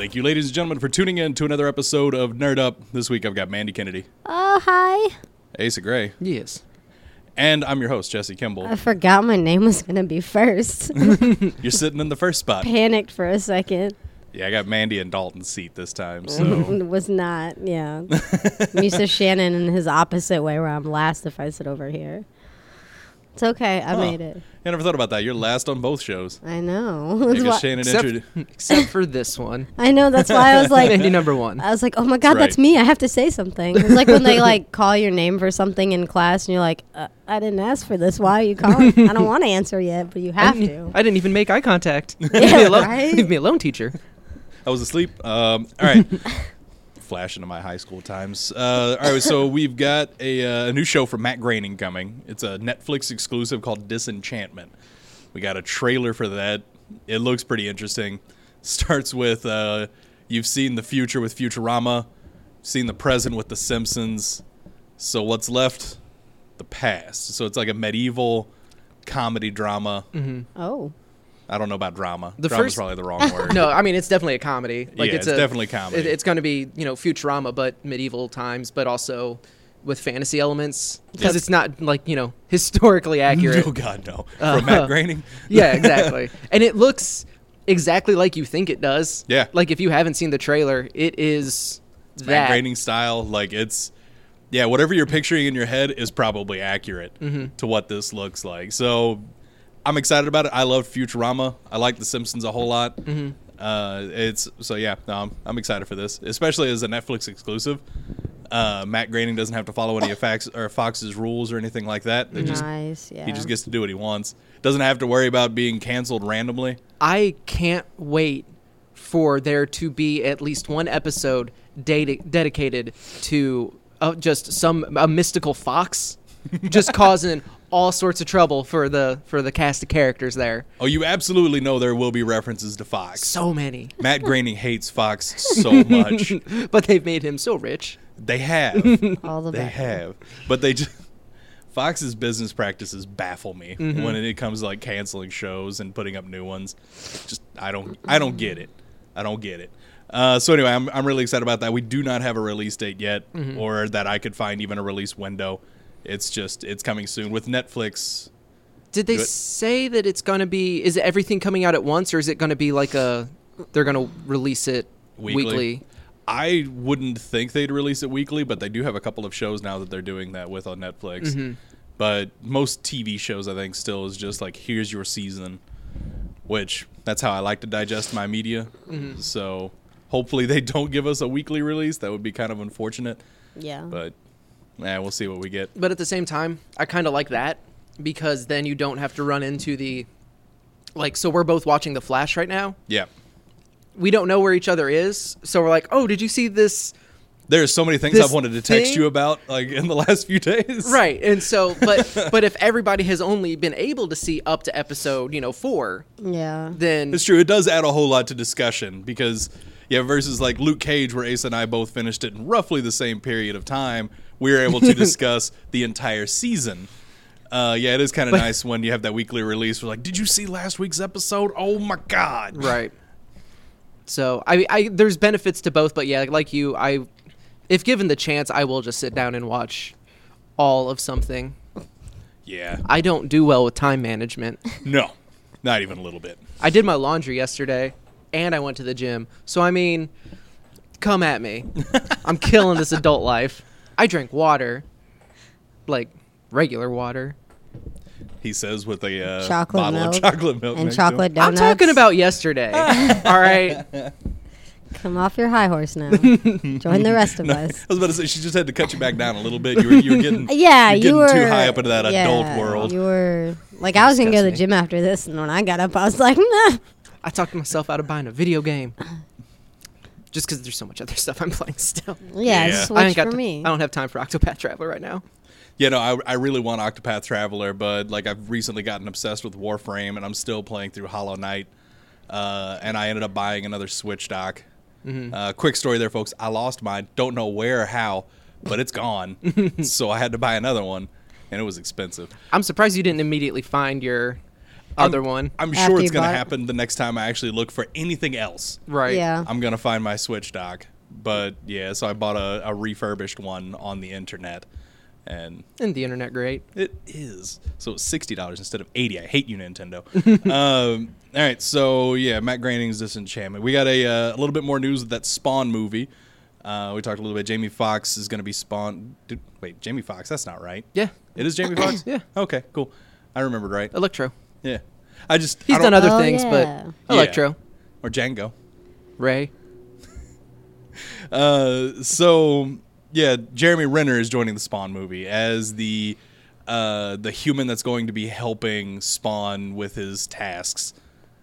Thank you, ladies and gentlemen, for tuning in to another episode of Nerd Up. This week I've got Mandy Kennedy. Oh, hi. Asa Gray. Yes. And I'm your host, Jesse Kimball. I forgot my name was going to be first. You're sitting in the first spot. Panicked for a second. Yeah, I got Mandy in Dalton's seat this time, so. It was not, yeah. I'm used to Shannon in his opposite way where I'm last if I sit over here. It's okay. I made it. I never thought about that. You're last on both shows. I know. That's Because why- Shannon Except for this one. I know. That's why I was like, Mandy number one. I was like, oh my God, That's that's right. me. I have to say something. It's like when they like call your name for something in class and you're like, I didn't ask for this. Why are you calling? I don't want to answer yet, but you have to. I didn't even make eye contact. Leave Yeah, me alone. right? Leave me alone, teacher. I was asleep. All right. Flash into my high school times. All right, so we've got a new show from Matt Groening coming. It's a Netflix exclusive called Disenchantment. We got a trailer for that. It looks pretty interesting. Starts with you've seen the future with Futurama, seen the present with The Simpsons. So what's left? The past. So it's like a medieval comedy drama. Oh. I don't know about drama. The Drama's first- probably the wrong word. No, I mean, it's definitely a comedy. Yeah, it's definitely comedy. It's going to be, Futurama, but medieval times, but also with fantasy elements. Because it's not, historically accurate. Oh, God, no. From Matt Groening? Yeah, exactly. And it looks exactly like you think it does. Yeah. Like, if you haven't seen the trailer, it is Matt that. Groening style. Like, it's... Yeah, whatever you're picturing in your head is probably accurate to what this looks like. So, I'm excited about it. I love Futurama. I like The Simpsons a whole lot. I'm excited for this, especially as a Netflix exclusive. Matt Groening doesn't have to follow any of Fox's rules or anything like that. Nice, yeah. He just gets to do what he wants. Doesn't have to worry about being canceled randomly. I can't wait for there to be at least one episode dedicated to just a mystical fox just causing all sorts of trouble for the cast of characters there. Oh, you absolutely know there will be references to Fox. So many. Matt Groening hates Fox so much. But they've made him so rich. They have. All the They better. have. But they just... Fox's business practices baffle me when it comes to like canceling shows and putting up new ones. Just I don't get it. I don't get it. So anyway, I'm really excited about that. We do not have a release date yet, or that I could find even a release window. It's coming soon with Netflix. Did they Good. say that it's going to be... Is everything coming out at once, or is it going to be like they're going to release it weekly? I wouldn't think they'd release it weekly, but they do have a couple of shows now that they're doing that with on Netflix. But most TV shows, I think, still is just like, here's your season, which that's how I like to digest my media. So hopefully they don't give us a weekly release. That would be kind of unfortunate. Yeah. But we'll see what we get. But at the same time, I kind of like that because then you don't have to run into the... so we're both watching The Flash right now. Yeah. We don't know where each other is, so we're like, oh, did you see this? There's so many things This I've wanted to text thing- you about like in the last few days. Right, and so, but if everybody has only been able to see up to episode, 4, Yeah. then... It's true. It does add a whole lot to discussion because, versus like Luke Cage, where Ace and I both finished it in roughly the same period of time, we were able to discuss the entire season. It is kind of nice when you have that weekly release. We're like, did you see last week's episode? Oh my God. Right. So, I there's benefits to both, but yeah, like you, if given the chance, I will just sit down and watch all of something. Yeah. I don't do well with time management. No, not even a little bit. I did my laundry yesterday, and I went to the gym. So, I mean, come at me. I'm killing this adult life. I drink water, like regular water. He says with a Chocolate bottle milk of chocolate milk. and next to him. chocolate I'm donuts. talking about yesterday. All right. Come off your high horse now. Join the rest of us. I was about to say, she just had to cut you back down a little bit. You were getting, Yeah, you're you getting were too high up into that adult world. You were like, I was gonna go to the Disgusting. gym after this, and when I got up, I was like, nah. I talked myself out of buying a video game. Just because there's so much other stuff I'm playing still. Yeah, Yeah. switch for me. I don't have time for Octopath Traveler right now. Yeah, no, I really want Octopath Traveler, but like I've recently gotten obsessed with Warframe, and I'm still playing through Hollow Knight, and I ended up buying another Switch dock. Quick story there, folks. I lost mine. Don't know where or how, but it's gone. So I had to buy another one, and it was expensive. I'm surprised you didn't immediately find your other one. I'm After sure you it's going to bought it. happen the next time I actually look for anything else. Right. Yeah. I'm going to find my Switch dock. But yeah, so I bought a refurbished one on the internet. And And the internet great. it is. So it's $60 instead of $80. I hate you, Nintendo. All right, so yeah, Matt Groening's Disenchantment. We got a little bit more news of that Spawn movie. We talked a little bit. Jamie Foxx is going to be Spawn. Wait, Jamie Foxx? That's not right. Yeah. It is Jamie Foxx? Yeah. Okay, cool. I remembered right. Electro. Yeah. He's I don't- done other Oh, things, yeah. but Electro. Or Django. Ray. So yeah, Jeremy Renner is joining the Spawn movie as the human that's going to be helping Spawn with his tasks.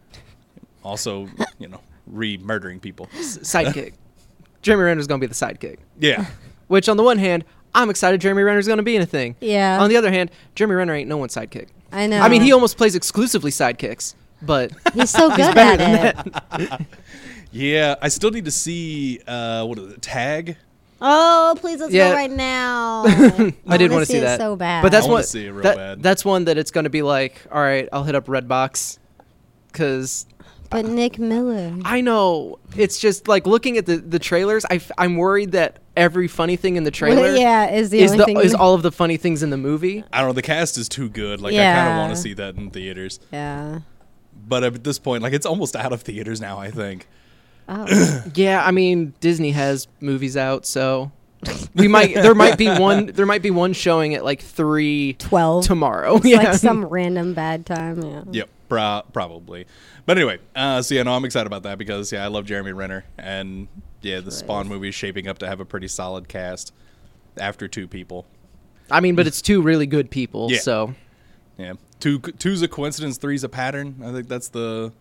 Also, re-murdering people. Sidekick. Jeremy Renner's going to be the sidekick. Yeah. Which, on the one hand, I'm excited Jeremy Renner's going to be in a thing. Yeah. On the other hand, Jeremy Renner ain't no one's sidekick. I know. I mean, he almost plays exclusively sidekicks, but He's so good better at than it. that. Yeah, I still need to see what is it, Tag? Oh, please let's Yeah. go right now. I did want to see it that. so bad. But that's I wanna one. see it real that- bad. That's one that it's going to be like, all right, I'll hit up Redbox, because But Nick Miller. I know it's just like looking at the trailers. I'm worried that every funny thing in the trailer yeah, is the only thing. is all of the funny things in the movie. I don't know, the cast is too good. Like, I kind Yeah. of want to see that in theaters. Yeah. But at this point, like, it's almost out of theaters now, I think. Oh. Yeah, I mean Disney has movies out, so there might be one showing at like 3:12 tomorrow. It's yeah. like some random bad time. Yeah. Yep, probably. But anyway, so yeah, no, I'm excited about that because, yeah, I love Jeremy Renner. And, yeah, the Spawn movie is shaping up to have a pretty solid cast after two people. I mean, but it's two really good people, Yeah. so Yeah, two's a coincidence, three's a pattern. I think that's the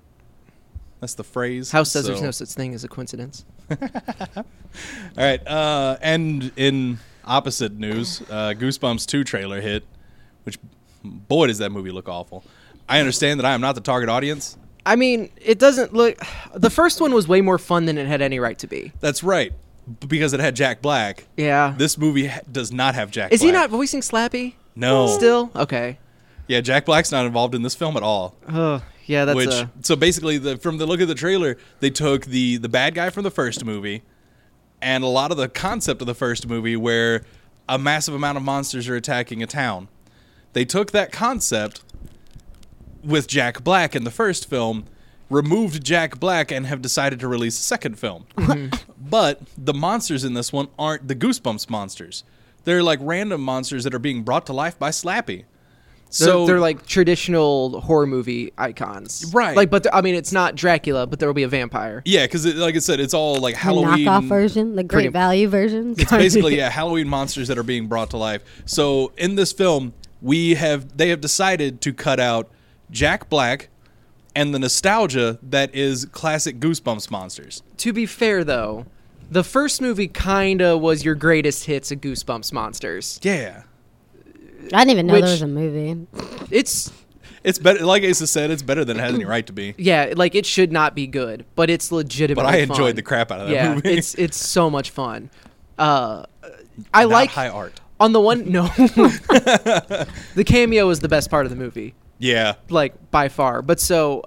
phrase. House says So- there's no such thing as a coincidence. All right, and in opposite news, Goosebumps 2 trailer hit, which, boy, does that movie look awful. I understand that I am not the target audience. I mean, it doesn't look. The first one was way more fun than it had any right to be. That's right, because it had Jack Black. Yeah. This movie does not have Jack Is Black. he not voicing Slappy? No. Still? Okay. Yeah, Jack Black's not involved in this film at all. Oh, yeah, that's So basically, from the look of the trailer, they took the bad guy from the first movie and a lot of the concept of the first movie where a massive amount of monsters are attacking a town. They took that concept with Jack Black in the first film, removed Jack Black, and have decided to release a second film. But the monsters in this one aren't the Goosebumps monsters. They're like random monsters that are being brought to life by Slappy. they're like traditional horror movie icons, Right. Like, but I mean, it's not Dracula, but there will be a vampire. Yeah, because like I said, it's all like The Halloween. knockoff version, the Pretty- great value versions. It's basically Halloween monsters that are being brought to life. So in this film, they have decided to cut out Jack Black and the nostalgia that is classic Goosebumps monsters. To be fair, though, the first movie kinda was your greatest hits of Goosebumps monsters. Yeah, I didn't even know Which- there was a movie. It's it's better. Like Asa said, it's better than it has any right to be. yeah, like it should not be good, but it's legitimately. But I enjoyed fun. the crap out of that Yeah, movie. it's so much fun. I Not like high art. on the one no, the cameo is the best part of the movie. Yeah, Like by far. But so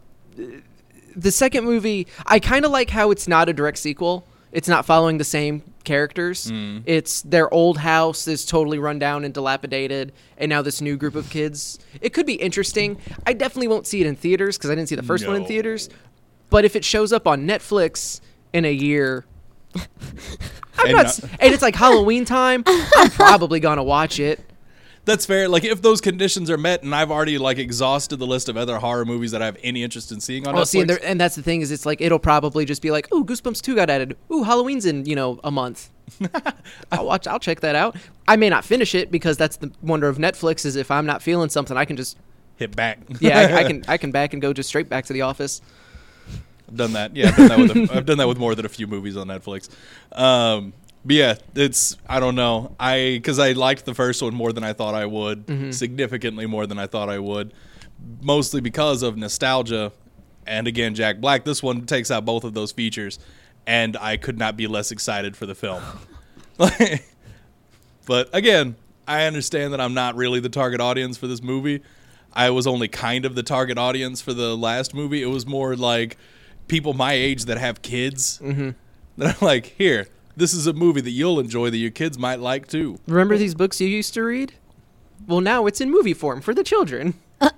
the second movie, I kind of like how it's not a direct sequel. It's not following the same characters. It's their old house is totally run down and dilapidated, and now this new group of kids. It could be interesting. I definitely won't see it in theaters because I didn't see the first one in No. theaters. But if it shows up on Netflix in a year, And and it's like Halloween time, I'm probably gonna watch it. that's fair. Like if those conditions are met, and I've already like exhausted the list of other horror movies that I have any interest in seeing on Oh, Netflix. see, and that's the thing is, it's like it'll probably just be like, "Ooh, Goosebumps 2 got added. Ooh, Halloween's in a month." I'll check that out. I may not finish it because that's the wonder of Netflix is if I'm not feeling something, I can just Hit back. I can back and go just straight back to The Office. I've done that. Yeah, I've done that with more than a few movies on Netflix. But yeah, it's I don't know. Because I liked the first one more than I thought I would, significantly more than I thought I would, mostly because of nostalgia. And again, Jack Black. This one takes out both of those features, and I could not be less excited for the film. But again, I understand that I'm not really the target audience for this movie. I was only kind of the target audience for the last movie. It was more like people my age that have kids. Mm-hmm. That are like, here, this is a movie that you'll enjoy that your kids might like too. Remember these books you used to read? Well, now it's in movie form for the children.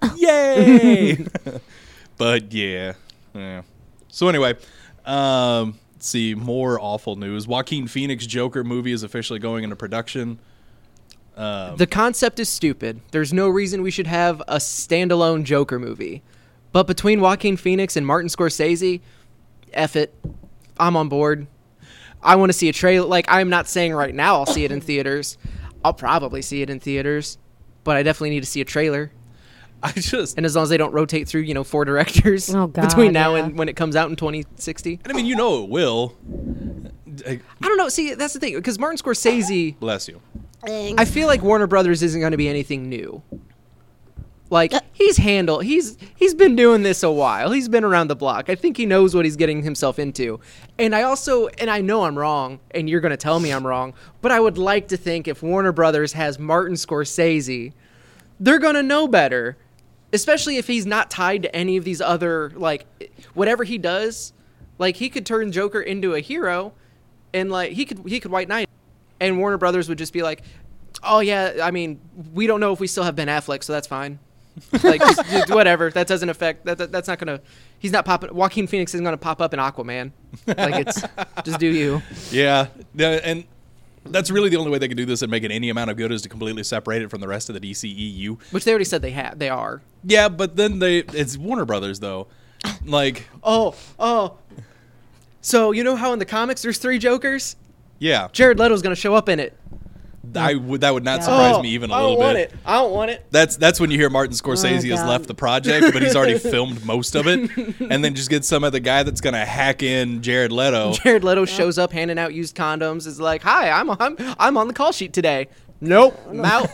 Yay! But yeah. So anyway, let's see, more awful news. Joaquin Phoenix Joker movie is officially going into production. The concept is stupid. There's no reason we should have a standalone Joker movie. But between Joaquin Phoenix and Martin Scorsese, F it. I'm on board. I want to see a trailer. Like, I'm not saying right now I'll see it in theaters. I'll probably see it in theaters. But I definitely need to see a trailer. And as long as they don't rotate through, 4 directors between now and when it comes out in 2060. And I mean, it will. I don't know. See, that's the thing. Because Martin Scorsese... Bless you. I feel like Warner Brothers isn't going to be anything new. Like, he's been doing this a while. He's been around the block. I think he knows what he's getting himself into. And I know I'm wrong, and you're going to tell me I'm wrong, but I would like to think if Warner Brothers has Martin Scorsese, they're going to know better. Especially if he's not tied to any of these other, like, whatever he does, like, he could turn Joker into a hero, and, like, he could White Knight, and Warner Brothers would just be like, oh, yeah, I mean, we don't know if we still have Ben Affleck, so that's fine. Like, just whatever. That doesn't affect, that's not going to, he's not popping, Joaquin Phoenix isn't going to pop up in Aquaman. Like, it's, just do you. Yeah, and that's really the only way they can do this and make it any amount of good is to completely separate it from the rest of the DCEU. Which they already said they are. Yeah, but then it's Warner Brothers, though. Like... Oh. So, you know how in the comics there's 3 Jokers? Yeah. Jared Leto's going to show up in it. That would not surprise me even a little bit. I don't want it. That's when you hear Martin Scorsese has left the project, but he's already filmed most of it, and then just get some other guy that's gonna hack in Jared Leto. Jared Leto shows up handing out used condoms. Is like, hi, I'm on the call sheet today. Nope, I'm out.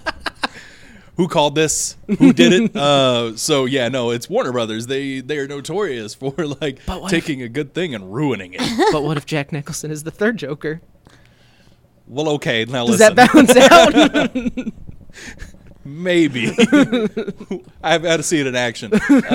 Who called this? Who did it? So yeah, no, it's Warner Brothers. They are notorious for like taking a good thing and ruining it. But what if Jack Nicholson is the 3rd Joker? Well, okay, now Does listen. that balance out? Maybe. I've had to see it in action.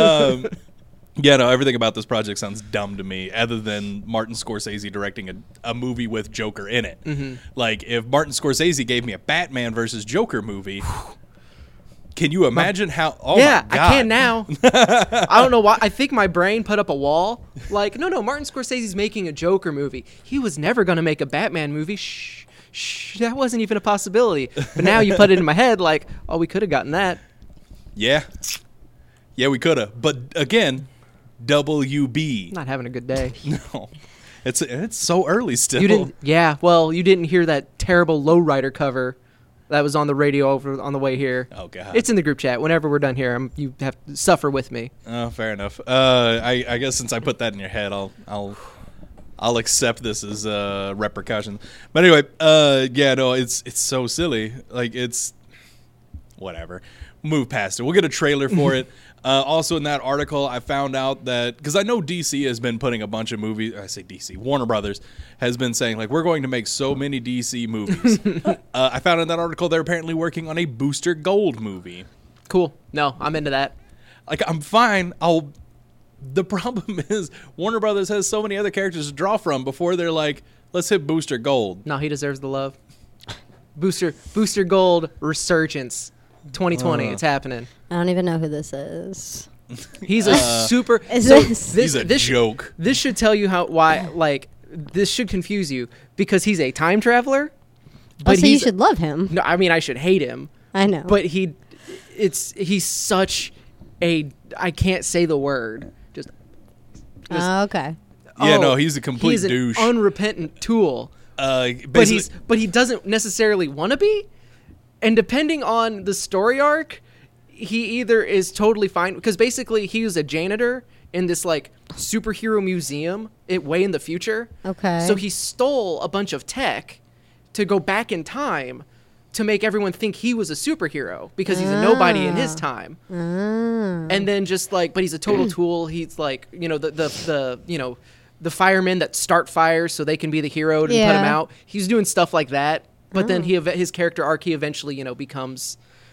Yeah, no, everything about this project sounds dumb to me, other than Martin Scorsese directing a movie with Joker in it. Mm-hmm. Like, if Martin Scorsese gave me a Batman versus Joker movie, can you imagine how... Oh, yeah, my God. I can now. I don't know why. I think my brain put up a wall. Like, no, Martin Scorsese's making a Joker movie. He was never going to make a Batman movie. Shh, that wasn't even a possibility. But now you put it in my head like, oh, we could have gotten that. Yeah. Yeah, we could have. But, again... WB. Not having a good day. No. It's so early still. You didn't hear that terrible Lowrider cover that was on the radio over on the way here. Oh, God. It's in the group chat. Whenever we're done here, you have to suffer with me. Oh, fair enough. I guess since I put that in your head, I'll accept this as repercussions. But anyway, it's so silly. Like, it's whatever. Move past it. We'll get a trailer for it. Also, in that article, I found out that, because I know DC has been putting a bunch of movies, I say DC, Warner Brothers has been saying, like, we're going to make so many DC movies. I found in that article they're apparently working on a Booster Gold movie. Cool. No, I'm into that. Like, I'm fine. The problem is Warner Brothers has so many other characters to draw from before they're like, let's hit Booster Gold. No, he deserves the love. Booster Gold Resurgence. 2020, it's happening. I don't even know who this is. He's a super. He's a joke. This should tell you why. Like, this should confuse you because he's a time traveler. But so you should love him. No, I mean I should hate him. I know. But he's such a. I can't say the word. Just. Okay. Yeah, no, he's a complete douche. He's an unrepentant tool. But he doesn't necessarily want to be. And depending on the story arc, he either is totally fine, because basically he was a janitor in this like superhero museum way in the future. Okay. So he stole a bunch of tech to go back in time to make everyone think he was a superhero because he's a nobody in his time. And then just like, but he's a total tool. He's like, the firemen that start fires so they can be the hero to put him out. He's doing stuff like that. But then his character arc, he eventually, becomes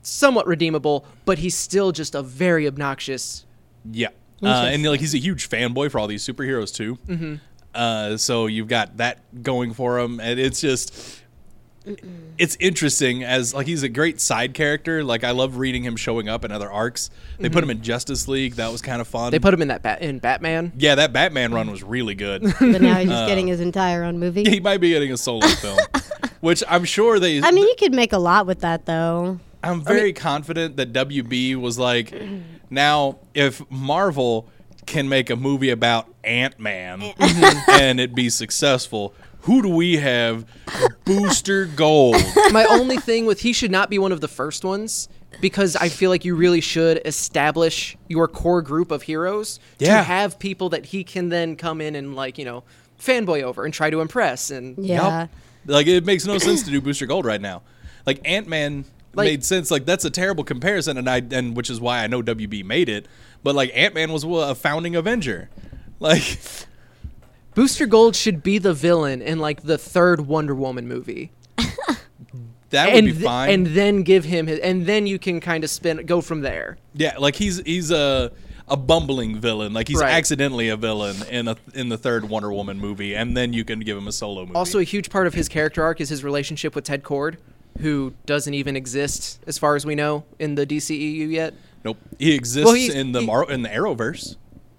somewhat redeemable, but he's still just a very obnoxious. Yeah. And like he's a huge fanboy for all these superheroes too. Mm-hmm. So you've got that going for him, and it's just it's interesting as like he's a great side character. Like I love reading him showing up in other arcs. They put him in Justice League. That was kind of fun. They put him in that in Batman. Yeah, that Batman run was really good. But now he's just getting his entire own movie. He might be getting a solo film, which I'm sure they. I mean, you could make a lot with that, though. I'm very confident that WB was like, now if Marvel can make a movie about Ant-Man and it be successful, who do we have? Booster Gold. My only thing with he should not be one of the first ones, because I feel like you really should establish your core group of heroes to Yeah. have people that he can then come in and like, you know, fanboy over and try to impress. And Yeah. Yup. Like it makes no sense to do Booster Gold right now. Like Ant-Man made sense. Like that's a terrible comparison, and which is why I know WB made it. But like Ant-Man was a founding Avenger. Like Booster Gold should be the villain in like the third Wonder Woman movie. that would be fine. And then give him his, and then you can kind of go from there. Yeah, like he's a bumbling villain. Like he's Right. accidentally a villain in the third Wonder Woman movie, and then you can give him a solo movie. Also, a huge part of his character arc is his relationship with Ted Kord, who doesn't even exist as far as we know in the DCEU yet. nope, he exists Well, in the Arrowverse.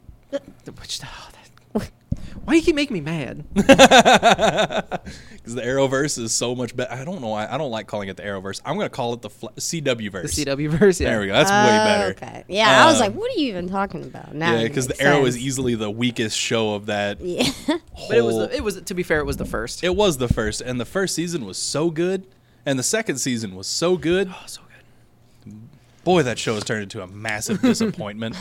Why do you keep making me mad? Because the Arrowverse is so much better. I don't know why. I don't like calling it the Arrowverse. I'm going to call it the CW-verse. The CW verse, yeah. There we go. That's way better. Okay. Yeah, I was like, what are you even talking about? Now Yeah, it because the makes Arrow is sense. easily the weakest show of that Yeah. whole... But it was to be fair, it was the first. It was the first, and the first season was so good, and the second season was so good. Oh, so good. Boy, that show has turned into a massive disappointment.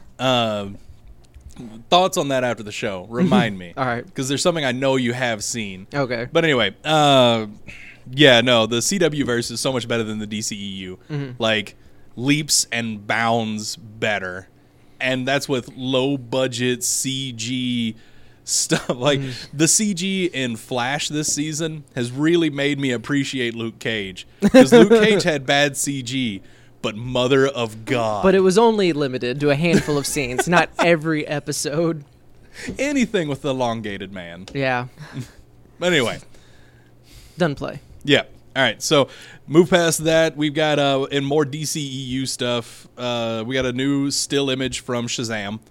Thoughts on that after the show? Remind me. All right. Because there's something I know you have seen. Okay. But anyway, yeah, no, the CW verse is so much better than the DCEU. Like, leaps and bounds better. And that's with low budget CG stuff. Like, the CG in Flash this season has really made me appreciate Luke Cage. Because Luke Cage had bad CG. But mother of God. But it was only limited to a handful of scenes, not every episode. Anything with the elongated man. Yeah. But anyway. Done play. Yeah. All right. So move past that. We've got in more DCEU stuff. We got a new still image from Shazam.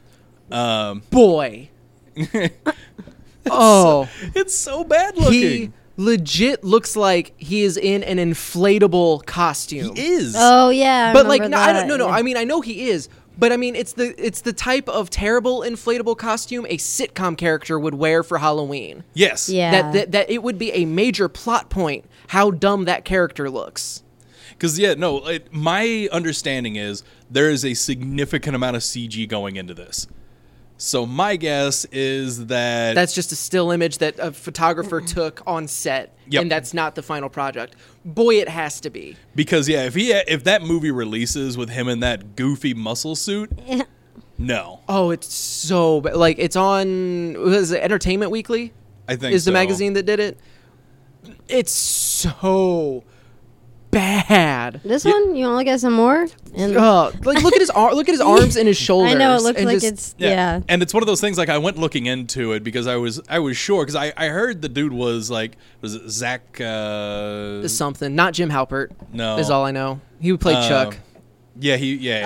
Boy. Oh. It's so bad looking. He legit looks like he is in an inflatable costume. He is. Oh yeah, I But like, remember no, I that. don't. No, no. Yeah. I mean, I know he is. But I mean, it's the type of terrible inflatable costume a sitcom character would wear for Halloween. Yes. Yeah. That it would be a major plot point how dumb that character looks. Because my understanding is there is a significant amount of CG going into this. So my guess is that That's just a still image that a photographer took on set, Yep. and that's not the final project. Boy, it has to be. because if that movie releases with him in that goofy muscle suit, no, Oh, it's so bad. Like, it's on, was it Entertainment Weekly? I think Is the so. magazine that did it? It's so bad. This one, you want to look at some more? And Like, look at his look at his arms and his shoulders. I know it looks and like just- it's yeah. And it's one of those things like I went looking into it because I was sure because I heard the dude was like was it Zach something. Not Jim Halpert. No. is all I know. He played Chuck. yeah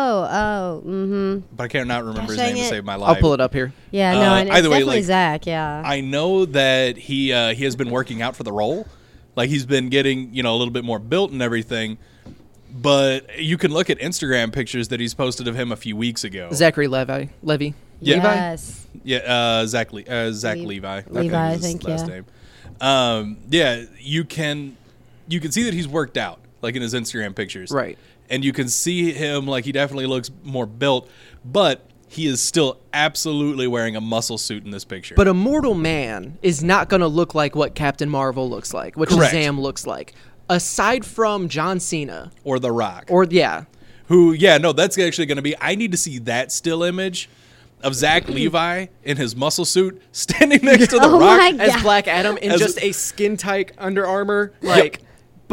Oh, but I cannot remember his Gosh, name to dang it. save my life. I'll pull it up here. Yeah, no, and it's either way, definitely like, Zach. Yeah. I know that he has been working out for the role, like he's been getting a little bit more built and everything. But you can look at Instagram pictures that he's posted of him a few weeks ago. Zachary Levy. Yeah. Yes. Yeah, Zach Levi. Levi, think I was his think, last yeah. name. Yeah, you can see that he's worked out, like in his Instagram pictures, Right. And you can see him like he definitely looks more built, but he is still absolutely wearing a muscle suit in this picture. But a mortal man is not going to look like what Captain Marvel looks like, what Correct. Shazam looks like. Aside from John Cena. or The Rock, Yeah. that's actually going to be. I need to see that still image of Zach Levi in his muscle suit standing next to The Oh Rock. my As God. Black Adam in As- just a skin-tight Under Armour. Like,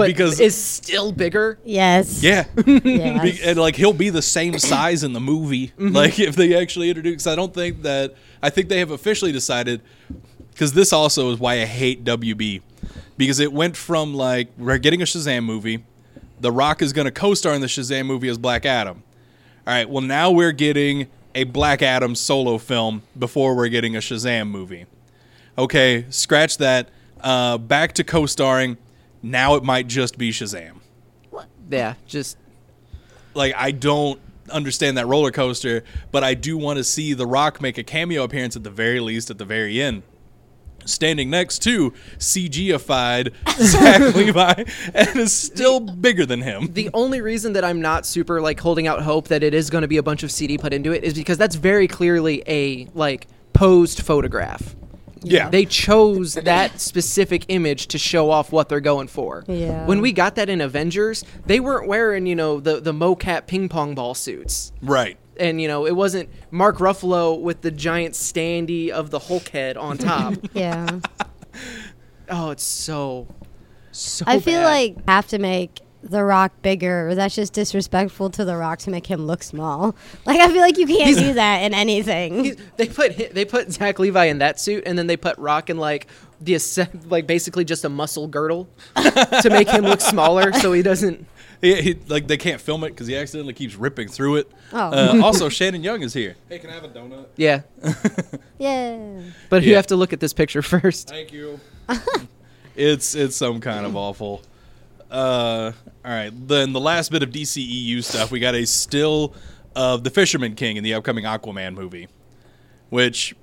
but because is still bigger. Yes. yeah, Yes. and like he'll be the same size in the movie. Like if they actually introduce, 'cause I think they have officially decided, because this also is why I hate WB, because it went from like we're getting a Shazam movie, The Rock is going to co-star in the Shazam movie as Black Adam. All right, well now we're getting a Black Adam solo film before we're getting a Shazam movie. Okay, scratch that. Back to co-starring. Now it might just be Shazam. Yeah, just Like, I don't understand that roller coaster, but I do want to see The Rock make a cameo appearance at the very least at the very end. Standing next to CG-ified Zach Levi, and is still bigger than him. the only reason that I'm not super like holding out hope that it is going to be a bunch of CD put into it is because that's very clearly a like posed photograph. Yeah. They chose that specific image to show off what they're going for. Yeah. When we got that in Avengers, they weren't wearing, the mocap ping pong ball suits. Right. And, it wasn't Mark Ruffalo with the giant standee of the Hulk head on top. Yeah. Oh, it's so I feel bad. like have to make The Rock bigger, or that's just disrespectful to The Rock to make him look small. Like, I feel like you can't do that in anything. They put Zach Levi in that suit, and then they put Rock in like basically just a muscle girdle to make him look smaller, so he doesn't. Like they can't film it because he accidentally keeps ripping through it. Oh. Also, Shannon Young is here. Hey, can I have a donut? Yeah, Yeah. but you Yeah. have to look at this picture first. Thank you. It's some kind of awful. All right, then the last bit of DCEU stuff, we got a still of the Fisherman King in the upcoming Aquaman movie, which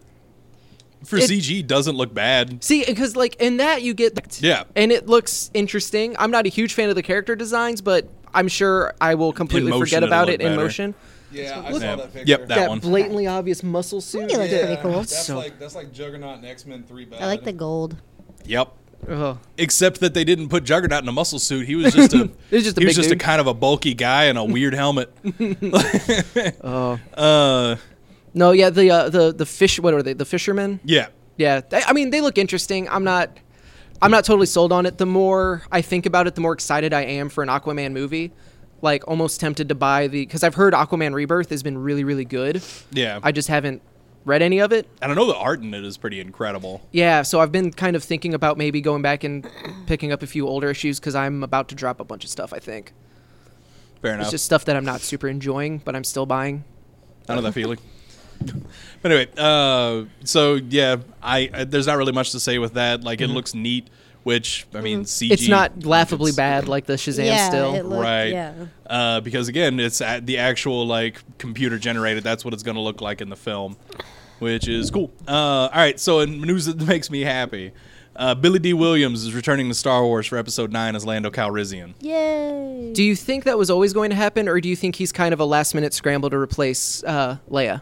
for CG doesn't look bad. See, because like in that you get Yeah. and it looks interesting. I'm not a huge fan of the character designs, but I'm sure I will completely motion, forget it'll about look it in better. motion. Yeah, I Yeah. saw that picture. Yep, that one. Blatantly obvious muscle suit. think it looks pretty cool. That's So- like Juggernaut and X-Men 3 bad. I like the gold. Yep. Ugh. Except that they didn't put Juggernaut in a muscle suit. He was just a He was just a he was big just a dude. kind of a bulky guy in a weird helmet. Oh. No, yeah, the fish. What are they? The fishermen. Yeah. Yeah, I mean they look interesting. I'm not totally sold on it. The more I think about it, the more excited I am for an Aquaman movie. Like almost tempted to buy because I've heard Aquaman Rebirth has been really, really good. Yeah. I just haven't read any of it. And I know the art in it is pretty incredible. Yeah, so I've been kind of thinking about maybe going back and picking up a few older issues because I'm about to drop a bunch of stuff, I think. Fair enough. It's just stuff that I'm not super enjoying, but I'm still buying. I know that feeling. But anyway, so yeah, I there's not really much to say with that. Like it looks neat, which I mean, CG. It's not laughably it's- bad like the Shazam Yeah, still. it looked, Right. Yeah. Because again, it's the actual like computer generated. That's what it's going to look like in the film, which is cool. All right, so in news that makes me happy, Billy D. Williams is returning to Star Wars for Episode 9 as Lando Calrissian. Yay. Do you think that was always going to happen, or do you think he's kind of a last-minute scramble to replace Leia?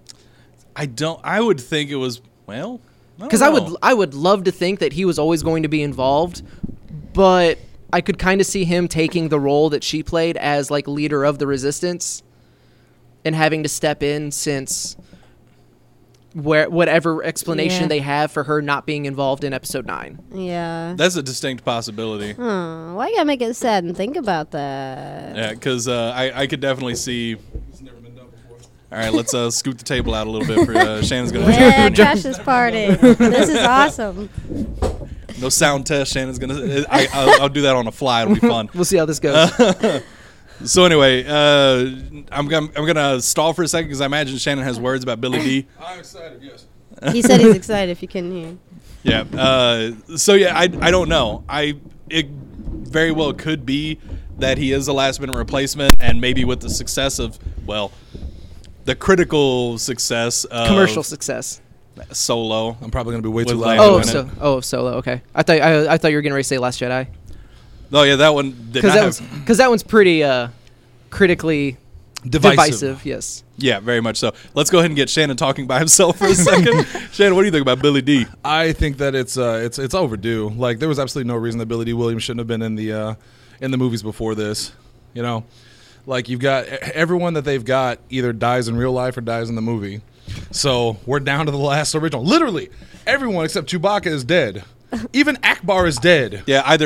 I would think it was well. Because I would love to think that he was always going to be involved, but I could kind of see him taking the role that she played as like leader of the Resistance, and having to step in since whatever explanation Yeah. they have for her not being involved in Episode 9. Yeah. That's a distinct possibility. Why you gotta make it sad and think about that? Yeah, because I could definitely see. It's never been done before. All right, let's scoot the table out a little bit for Shannon's gonna. Yeah, crash this party. This is awesome. No sound test. Shannon's gonna. I'll do that on the fly. It'll be fun. We'll see how this goes. So anyway, I'm gonna stall for a second because I imagine Shannon has words about Billy D. I'm excited, yes. He said he's excited if you couldn't hear. Yeah. So yeah, I don't know. It very well could be that he is a last minute replacement, and maybe with the success of the critical success of Commercial success. Solo. I'm probably going to be way With too Lando loud. in it. Solo. Okay, I thought you were getting ready to say Last Jedi. Oh yeah, that one did not have. Because that one's pretty critically divisive. Yes. Yeah, very much so. Let's go ahead and get Shannon talking by himself for a second. Shannon, what do you think about Billy D? I think that it's overdue. Like there was absolutely no reason that Billy D. Williams shouldn't have been in the movies before this. You know, like you've got everyone that they've got either dies in real life or dies in the movie. So we're down to the last original. Literally everyone except Chewbacca is dead. Even Akbar is dead. Yeah, either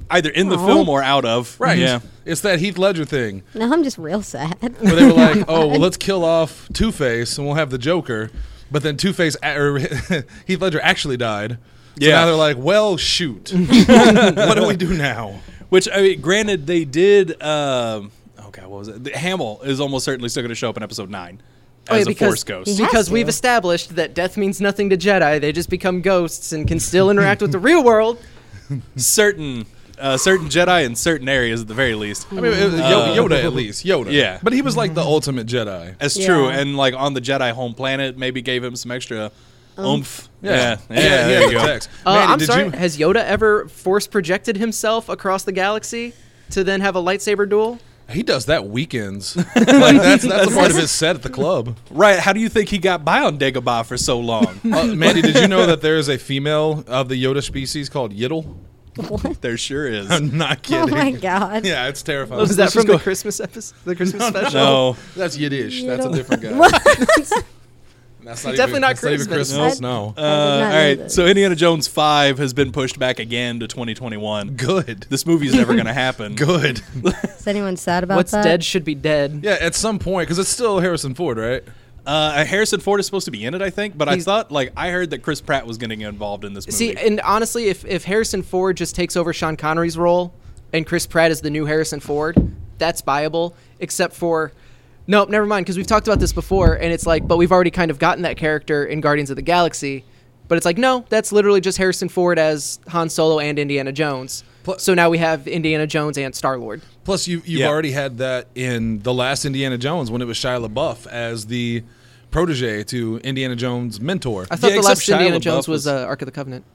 either in the Aw. film or out of. Right. Yeah. It's that Heath Ledger thing No, I'm just real sad. where they were like, "Oh, well, let's kill off Two-Face and we'll have the Joker," but then Two-Face or Heath Ledger actually died. So Yeah. now they're like, "Well, shoot, what do we do now?" Which, I mean, granted, they did. Oh God, what was it? Hamill is almost certainly still going to show up in episode 9 Oh, yeah, as a because- Force ghost. He has Because to. we've established that death means nothing to Jedi. They just become ghosts and can still interact with the real world. certain Jedi in certain areas, at the very least. I mean, Yoda at least. Yoda. Yeah. But he was like the ultimate Jedi. That's Yeah. true, and like on the Jedi home planet, maybe gave him some extra oomph. Yeah. Yeah, there you go. Text. Mandy, I'm did sorry. you? Has Yoda ever force projected himself across the galaxy to then have a lightsaber duel? He does that weekends. Like that's a part of his set at the club. Right? How do you think he got by on Dagobah for so long? Mandy, did you know that there is a female of the Yoda species called Yiddle? There sure is. I'm not Oh kidding. my god. Yeah, it's terrifying. Was that let's from just the go- Christmas episode? The Christmas special? No. That's Yiddish. That's a Yiddle. different guy. What? That's Definitely not that's even Christmas. Christmas. No. I did All not know right. that. So Indiana Jones 5 has been pushed back again to 2021. Good. This movie is never going to happen. Good. Is anyone sad about What's that? dead should be dead. Yeah, at some point, because it's still Harrison Ford, right? Harrison Ford is supposed to be in it, I think, but I He's- thought, like, I heard that Chris Pratt was going to get involved in this movie. See, and honestly, if Harrison Ford just takes over Sean Connery's role and Chris Pratt is the new Harrison Ford, that's viable, except for... Nope, never mind, because we've talked about this before, and it's like, but we've already kind of gotten that character in Guardians of the Galaxy. But it's like, no, that's literally just Harrison Ford as Han Solo and Indiana Jones. So now we have Indiana Jones and Star-Lord. Plus, you've Yeah. already had that in the last Indiana Jones when it was Shia LaBeouf as the protege to Indiana Jones' mentor. I thought Yeah, the last except Shia Indiana LaBeouf Jones was- was Ark of the Covenant.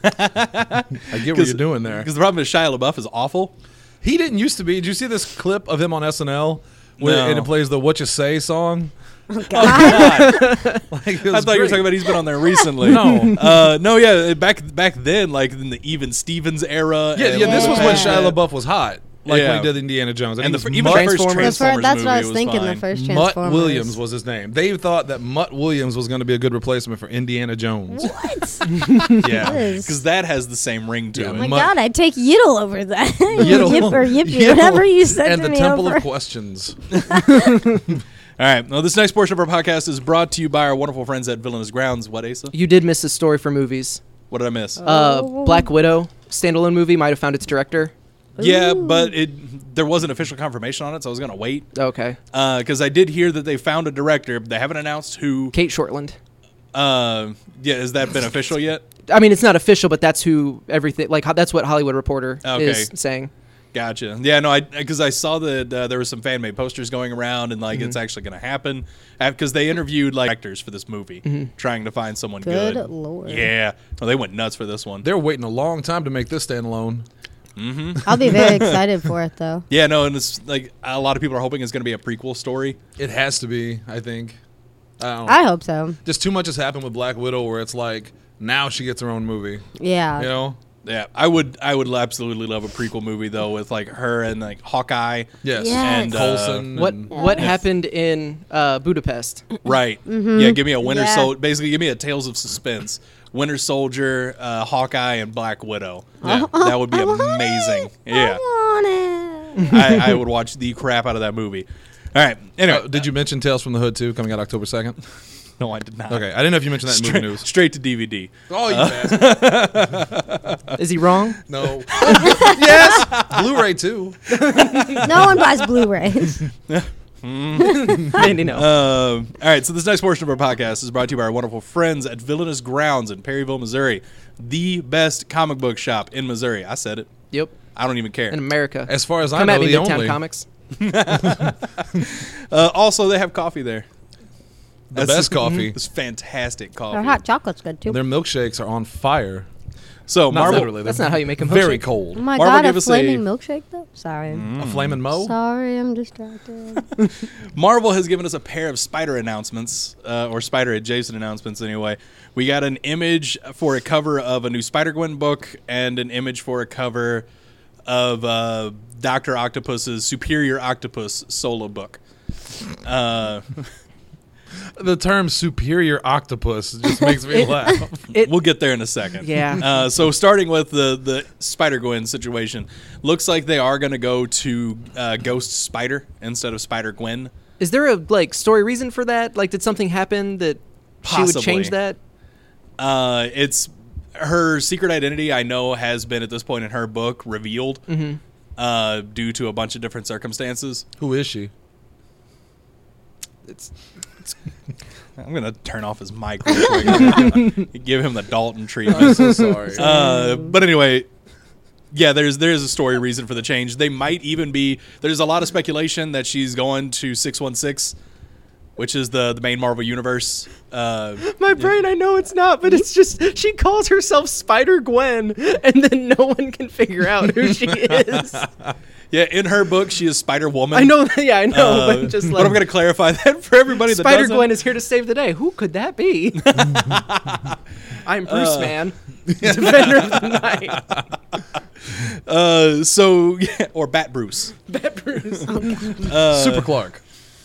I get what you're doing there. Because the problem is Shia LaBeouf is awful. He didn't used to be. Did you see this clip of him on SNL? Where No. and it plays the "What You Say" song. God. Like, it was I thought you were great. talking about he's been on there recently. No. No, yeah, back then, like in the Even Stevens era. Yeah, and yeah. This was all when that. Shia LaBeouf was hot, like Yeah. when he did Indiana Jones, And he was even the Mutt, first Transformers. Transformers That's what I movie was thinking. fine. The first Mutt Transformers. Williams was his name. They thought that Mutt Williams was going to be a good replacement for Indiana Jones. What? Yeah, Yes. because that has the same ring to Yeah, Oh it. my Mutt- god, I'd take Yiddle over that. Yiddle. Yip or Yippee, Yiddle whatever you said and to the me Temple over. of Questions. All right, well, this next portion of our podcast is brought to you by our wonderful friends at Villainous Grounds. What, Asa? You did miss a story for movies. What did I miss? Black Widow standalone movie might have found its director. Yeah, but there wasn't official confirmation on it, so I was going to wait. Okay. Because I did hear that they found a director. They haven't announced who. Kate Shortland. Yeah, has that been official yet? I mean, it's not official, but that's who everything. Like that's what Hollywood Reporter Okay. is saying. Gotcha. Yeah, no, because I saw that there was some fan made posters going around, and like it's actually going to happen because they interviewed like actors for this movie, trying to find someone good. Good lord. Yeah, no, they went nuts for this one. They're waiting a long time to make this standalone. I'll be very excited for it though. Yeah, no, and it's like a lot of people are hoping it's going to be a prequel story. It has to be, I think. I don't know. I hope so. Just too much has happened with Black Widow where it's like now she gets her own movie. Yeah. You know? Yeah, I would absolutely love a prequel movie though with like her and like Hawkeye. Yes. Yes. And Coulson. What and- what happened in Budapest? Right. Yeah, give me a Winter Yeah. Soldier. Basically, give me a Tales of Suspense. Winter Soldier, Hawkeye, and Black Widow. Yeah. That would be I want amazing. it. Yeah, I want it. I would watch the crap out of that movie. All right. Anyway, Did you mention Tales from the Hood too, coming out October 2nd? no, I did not. Okay, I didn't know if you mentioned that in movie Straight, news. straight to DVD. Oh, you bastard. Is he wrong? No. Yes! Blu-ray too. No one buys Blu-rays. Andy, no. All right, so this next portion of our podcast is brought to you by our wonderful friends at Villainous Grounds in Perryville, Missouri, the best comic book shop in Missouri. I said it. Yep. I don't even care. In America. As far as I Come know, at me, the Midtown only. Comics. Also, they have coffee there. The best coffee. It's fantastic Their coffee. hot chocolate's good too. Their milkshakes are on fire. So Not Marvel, literally. That's they're not how you make a Very milkshake. cold. Oh my Marvel god, gave a us flaming a- milkshake though? Sorry. A flaming mo? Sorry, I'm distracted. Marvel has given us a pair of spider announcements, or spider adjacent announcements anyway. We got an image for a cover of a new Spider-Gwen book and an image for a cover of Dr. Octopus's Superior Octopus solo book. The term superior octopus just makes me laugh. We'll get there in a second. Yeah. So starting with the Spider-Gwen situation, looks like they are going to go to Ghost Spider instead of Spider-Gwen. Is there a story reason for that? Like, did something happen that she would change Possibly. that? It's her secret identity, I know, has been at this point in her book revealed due to a bunch of different circumstances. Who is she? It's I'm going to turn off his mic real quick. Give him the Dalton treatment. I'm so sorry. But anyway, yeah, there's a story reason for the change. They might even be. There's a lot of speculation that she's going to 616, which is the main Marvel universe. my brain. I know it's not, but it's just she calls herself Spider-Gwen, and then no one can figure out who she is. Yeah, in her book, she is Spider-Woman. I know. Yeah, I know. But just but I'm going to clarify that for everybody that doesn't. Spider-Gwen is here to save the day. Who could that be? I'm Bruce, man, Defender of the Night. So, yeah, or Bat Bruce. Bat Bruce. Super Clark.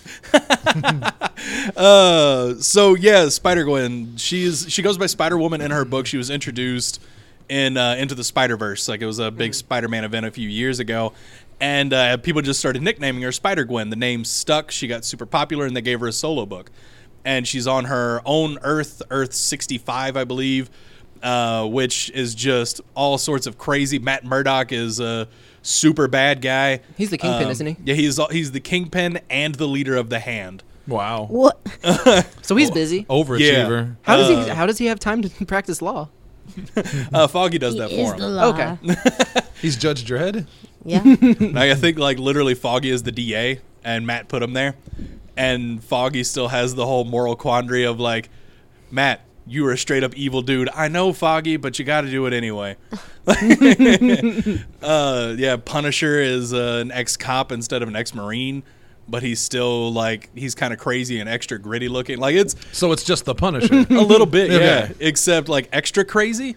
So yeah, Spider-Gwen. She goes by Spider-Woman in her book. She was introduced in Into the Spider-Verse. Like, it was a big Spider-Man event a few years ago, and people just started nicknaming her Spider-Gwen. The name stuck. She got super popular, and they gave her a solo book. And she's on her own Earth 65, I believe, which is just all sorts of crazy. Matt Murdock is a super bad guy. He's the Kingpin, isn't he? Yeah, he's the Kingpin and the leader of the Hand. Wow. What? So he's busy. Overachiever. How does he have time to practice law? Foggy does that Is for the him. law. Okay. He's Judge Dredd. Yeah. I think like literally Foggy is the DA, and Matt put him there, and Foggy still has the whole moral quandary of like, Matt, you were a straight up evil dude. I know, Foggy, but you got to do it anyway. Yeah, Punisher is an ex-cop instead of an ex-Marine, but he's still like, he's kind of crazy and extra gritty looking. Like, it's So it's just the Punisher. a little bit, yeah, Okay. except like extra crazy.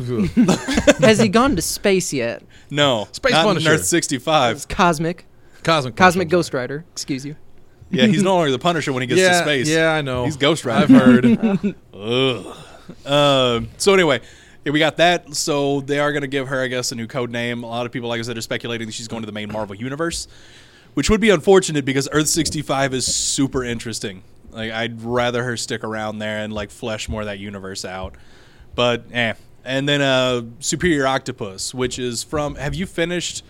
Has he gone to space yet? No, Space not in Punisher. Earth 65. Cosmic Cosmic Ghost Rider. Excuse you. Yeah, he's no longer the Punisher when he gets to space. Yeah, I know. He's Ghost Rider. I've heard. Ugh. So anyway, yeah, we got that. So they are going to give her, I guess, a new code name. A lot of people, like I said, are speculating that she's going to the main Marvel universe, which would be unfortunate because Earth 65 is super interesting. Like, I'd rather her stick around there and like flesh more of that universe out. But and then Superior Octopus, which is from. Have you finished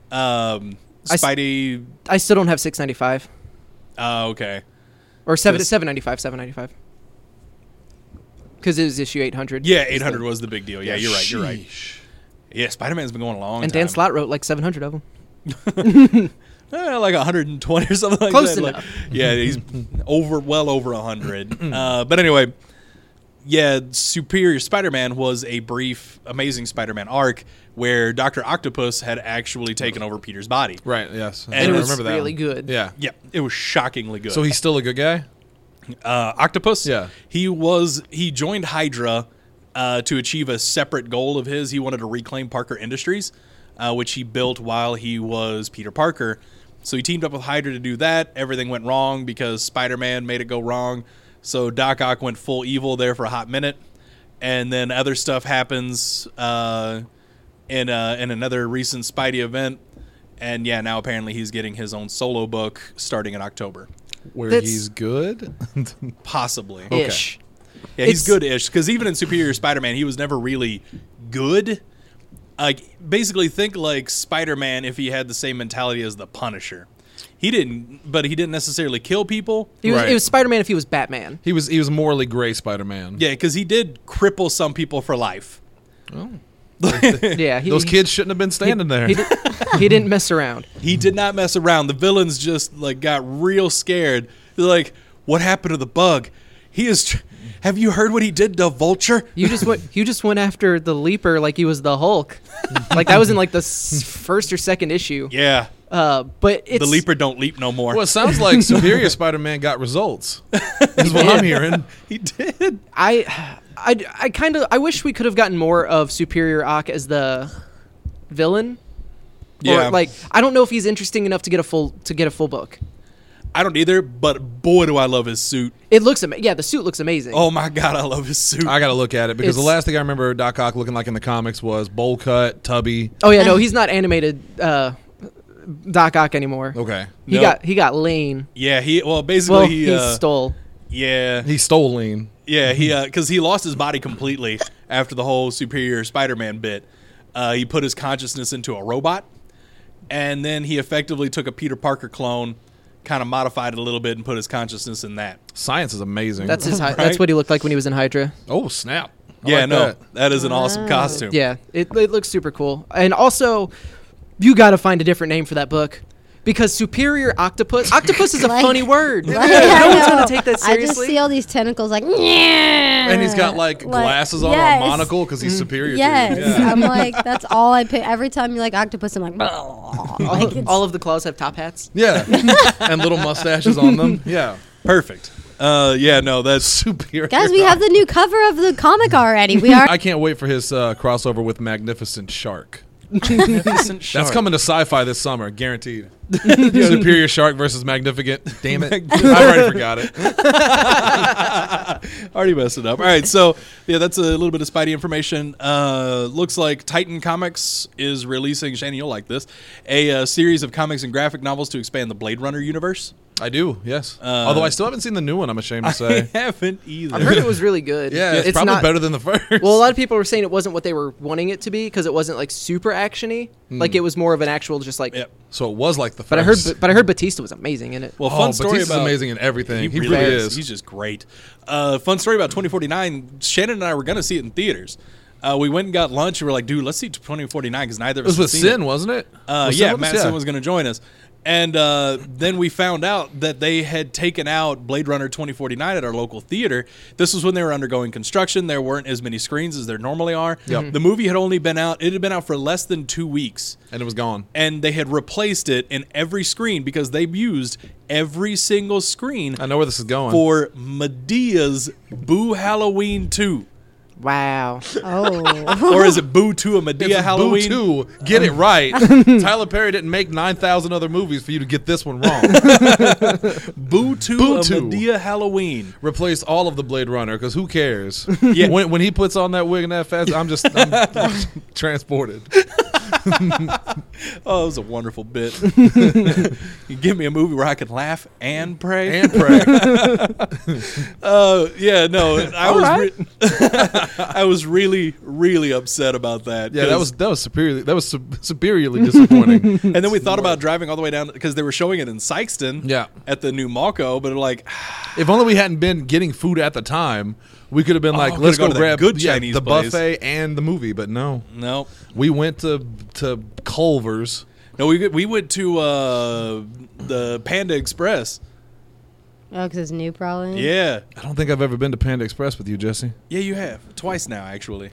Spidey? I still don't have 695 Okay. or 'Cause- 795. Because it was issue 800. Yeah, 800 was the big deal. Yeah, you're right. You're right. Sheesh. Yeah, Spider-Man's been going a long And time. Dan Slott wrote like 700 of them. Like 120 or something like Close that. Like, enough. yeah, he's well over 100. But anyway, yeah, Superior Spider-Man was a brief Amazing Spider-Man arc where Dr. Octopus had actually taken over Peter's body. Right, yes. And I it was remember that really one. good. Yeah. Yeah, it was shockingly good. So he's still a good guy? Octopus? Yeah. He joined Hydra to achieve a separate goal of his. He wanted to reclaim Parker Industries, which he built while he was Peter Parker. So he teamed up with Hydra to do that. Everything went wrong because Spider-Man made it go wrong. So Doc Ock went full evil there for a hot minute. And then other stuff happens in another recent Spidey event. And yeah, now apparently he's getting his own solo book starting in October. Where That's- he's good? Possibly. Ish. Yeah, he's It's- good-ish. Because even in Superior Spider-Man, he was never really good. Like, basically, think like Spider-Man if he had the same mentality as the Punisher. He didn't necessarily kill people. Right. It was Spider-Man if he was Batman. He was morally gray Spider-Man. Yeah, because he did cripple some people for life. Yeah. Those kids shouldn't have been standing there. He didn't mess around. He did not mess around. The villains just like got real scared. They're like, "What happened to the Bug? He is. Have you heard what he did to Vulture?" You just went after the Leaper like he was the Hulk. Like that was in like the first or second issue. Yeah, But it's the Leaper don't leap no more. Well, it sounds like Superior Spider-Man got results. Is what I'm hearing. He did. I kind of wish we could have gotten more of Superior Ock as the villain. Yeah. Or like I don't know if he's interesting enough to get a full book. I don't either, but boy, do I love his suit. It looks yeah, the suit looks amazing. Oh my god, I love his suit. I got to look at it because the It's- last thing I remember Doc Ock looking like in the comics was bowl cut, tubby. Oh yeah, no, he's not animated Doc Ock anymore. Okay. He Nope. got lean. Yeah, basically Well, he he stole. yeah. He stole lean. Yeah, he because he lost his body completely after the whole Superior Spider-Man bit. He put his consciousness into a robot, and then he effectively took a Peter Parker clone, kind of modified it a little bit, and put his consciousness in that. Science is amazing. That's his. Right? That's what he looked like when he was in Hydra. oh, snap. I Yeah, like no, that. that is an awesome costume. Yeah, it looks super cool. And also, you got to find a different name for that book. Because Superior Octopus. Octopus is a Like- funny word. Like, no I one's know. going to take that I just seriously. see all these tentacles like, And and he's got like glasses on yes. or a monocle because he's superior Yes, to you. Yeah. I'm like, that's all I pick. Every time you like octopus, I'm like, like it's, all of the claws have top hats. Yeah. And little mustaches on them. Yeah. Perfect. Yeah, no, that's Superior. guys, we have the new cover of the comic already. We are. I can't wait for his crossover with Magnificent Shark. magnificent. That's coming to sci-fi this summer, guaranteed. Superior Shark versus Magnificent. Damn it. I already forgot it. Already messed it up. All right, so yeah, that's a little bit of Spidey information. Looks like Titan Comics is releasing, Shane, you'll like this, a series of comics and graphic novels to expand the Blade Runner universe. I do, yes. Although I still haven't seen the new one, I'm ashamed to say. I haven't either. I've heard it was really good. Yeah, it's probably better than the first. Well, a lot of people were saying it wasn't what they were wanting it to be because it wasn't like super actiony. Like it was more of an actual just like. Yep. So it was like the But first. I heard Batista was amazing in it. Well, Oh, fun story Batista's about amazing in everything. He really really is. He's just great. Fun story about 2049. Shannon and I were going to see it in theaters. We went and got lunch and we're like, dude, let's see 2049 because neither of It us was with had seen Sin, it. wasn't it? Yeah, Was Sin with us? Matt Sin was going to join us. And then we found out that they had taken out Blade Runner 2049 at our local theater. This was when they were undergoing construction. There weren't as many screens as there normally are. Yep. The movie had only been out, it had been out for less than 2 weeks. And it was gone. And they had replaced it in every screen because they used every single screen I know where this is going. for Medea's Boo Halloween 2. Wow. Oh, Or is it Boo 2 a Medea It's Halloween? Boo 2. Get it right. Tyler Perry didn't make 9,000 other movies for you to get this one wrong. Boo 2 Boo a 2. Medea Halloween. Replace all of the Blade Runner because who cares? Yeah. When he puts on that wig and that fez, I'm transported. Oh, it was a wonderful bit. You give me a movie where I can laugh and pray. And pray. Yeah, no, I All was right. I was really, really upset about that. Yeah, 'cause- that was superiorly disappointing. And then we thought about driving all the way down because they were showing it in Sykeston. Yeah. At the new Malco, but like, If only we hadn't been getting food at the time, we could have been like, we let's could've go gone to that grab good Chinese the place. buffet and the movie. But no, no, we went to Culver's. no, we went to the Panda Express. oh, because it's new, probably. Yeah, I don't think I've ever been to Panda Express with you, Jesse. yeah, you have twice now, actually.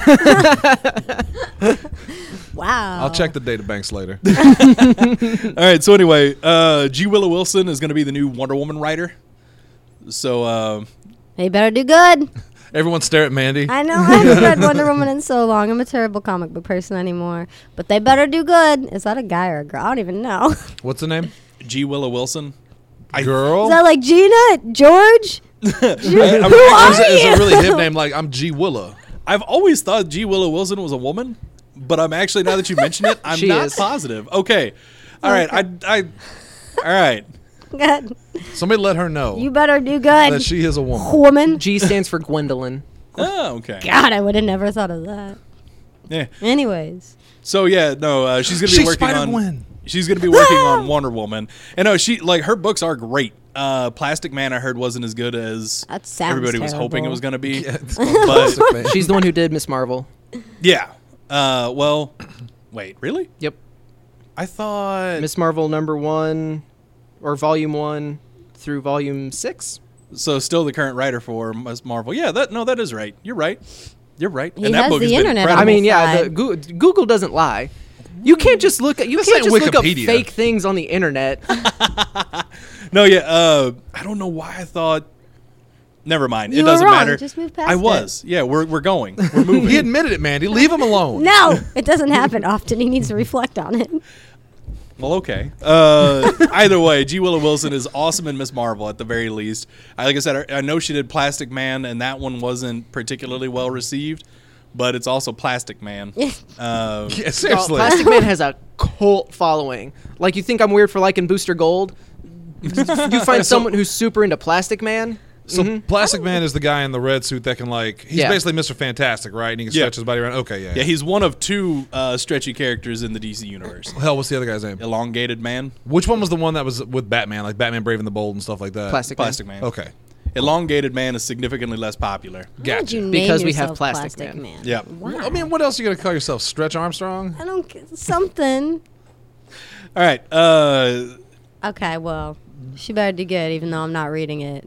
Wow. I'll check the data banks later. All right, so anyway, G. Willow Wilson is going to be the new Wonder Woman writer. So They better do good. Everyone stare at Mandy. I know I haven't read Wonder Woman in so long. I'm a terrible comic book person anymore. But they better do good. Is that a guy or a girl? I don't even know. What's the name? G. Willow Wilson. Girl? Is that like Gina? George? I'm- Who Is are it you? a really hip name? Like, I'm G. Willa. I've always thought G. Willow Wilson was a woman, but I'm actually, now that you mention it, I'm She not is. positive. Okay. All right. All right. Good. Somebody let her know You better do that good, she is a woman. woman. G stands for Gwendolyn. Oh, okay. God, I would have never thought of that. Yeah. Anyways. So yeah, no, she's gonna be She's working on. Spider-Gwen. She's gonna be working on Wonder Woman, and no, she like her books are great. Plastic Man, I heard, wasn't as good as That sounds everybody was hoping it terrible. was gonna be. Yeah, it's called Plastic Man. She's the one who did Miss Marvel. Yeah. Well, wait, really? Yep. I thought Miss Marvel #1 or Volume 1 through Volume 6. so. Still the current writer for Miss Marvel. Yeah, that is right. You're right. You're right. He and that has book the has been internet incredible. I mean, yeah, side. Google doesn't lie. You can't just look at This ain't look up Wikipedia. fake things on the internet. no, yeah. I don't know why I thought. Never mind. You it were doesn't wrong. matter. Just move past I it. was. Yeah, we're going. We're moving. He admitted it, Mandy. Leave him alone. No, it doesn't happen often. He needs to reflect on it. Well, okay. Either way, G. Willow Wilson is awesome in Miss Marvel at the very least. Like I said, I know she did Plastic Man, and that one wasn't particularly well received, but it's also Plastic Man. Yeah, Oh, seriously. Plastic Man has a cult following. Like, you think I'm weird for liking Booster Gold? You find someone who's super into Plastic Man? So Plastic Man is the guy in the red suit that can he's Yeah. basically Mr. Fantastic, right? And he can Yeah. stretch his body around. Okay, yeah. Yeah, he's one of two stretchy characters in the DC universe. Hell, what's the other guy's name? Elongated Man, Which one was the one that was with Batman, like Batman Brave and the Bold and stuff like that? Plastic Man. Okay. Elongated Man is significantly less popular. Why would Gotcha. you name Because we have yourself Plastic Man. Yeah. Why? I mean, what else are you going to call yourself? Stretch Armstrong? I don't get something. All right. Okay, well, she better do good, even though I'm not reading it.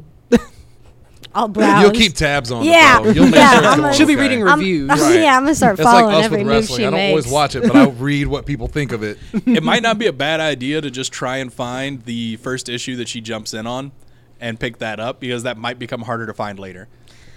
I'll browse. You'll keep tabs on Yeah. it, though. You'll make Yeah, sure it's I'm going a- She'll be okay. reading I'm, reviews. Right. Yeah, I'm gonna start It's like following us every with move wrestling. she I don't makes. always watch it, but I read what people think of it. It might not be a bad idea to just try and find the first issue that she jumps in on and pick that up, because that might become harder to find later.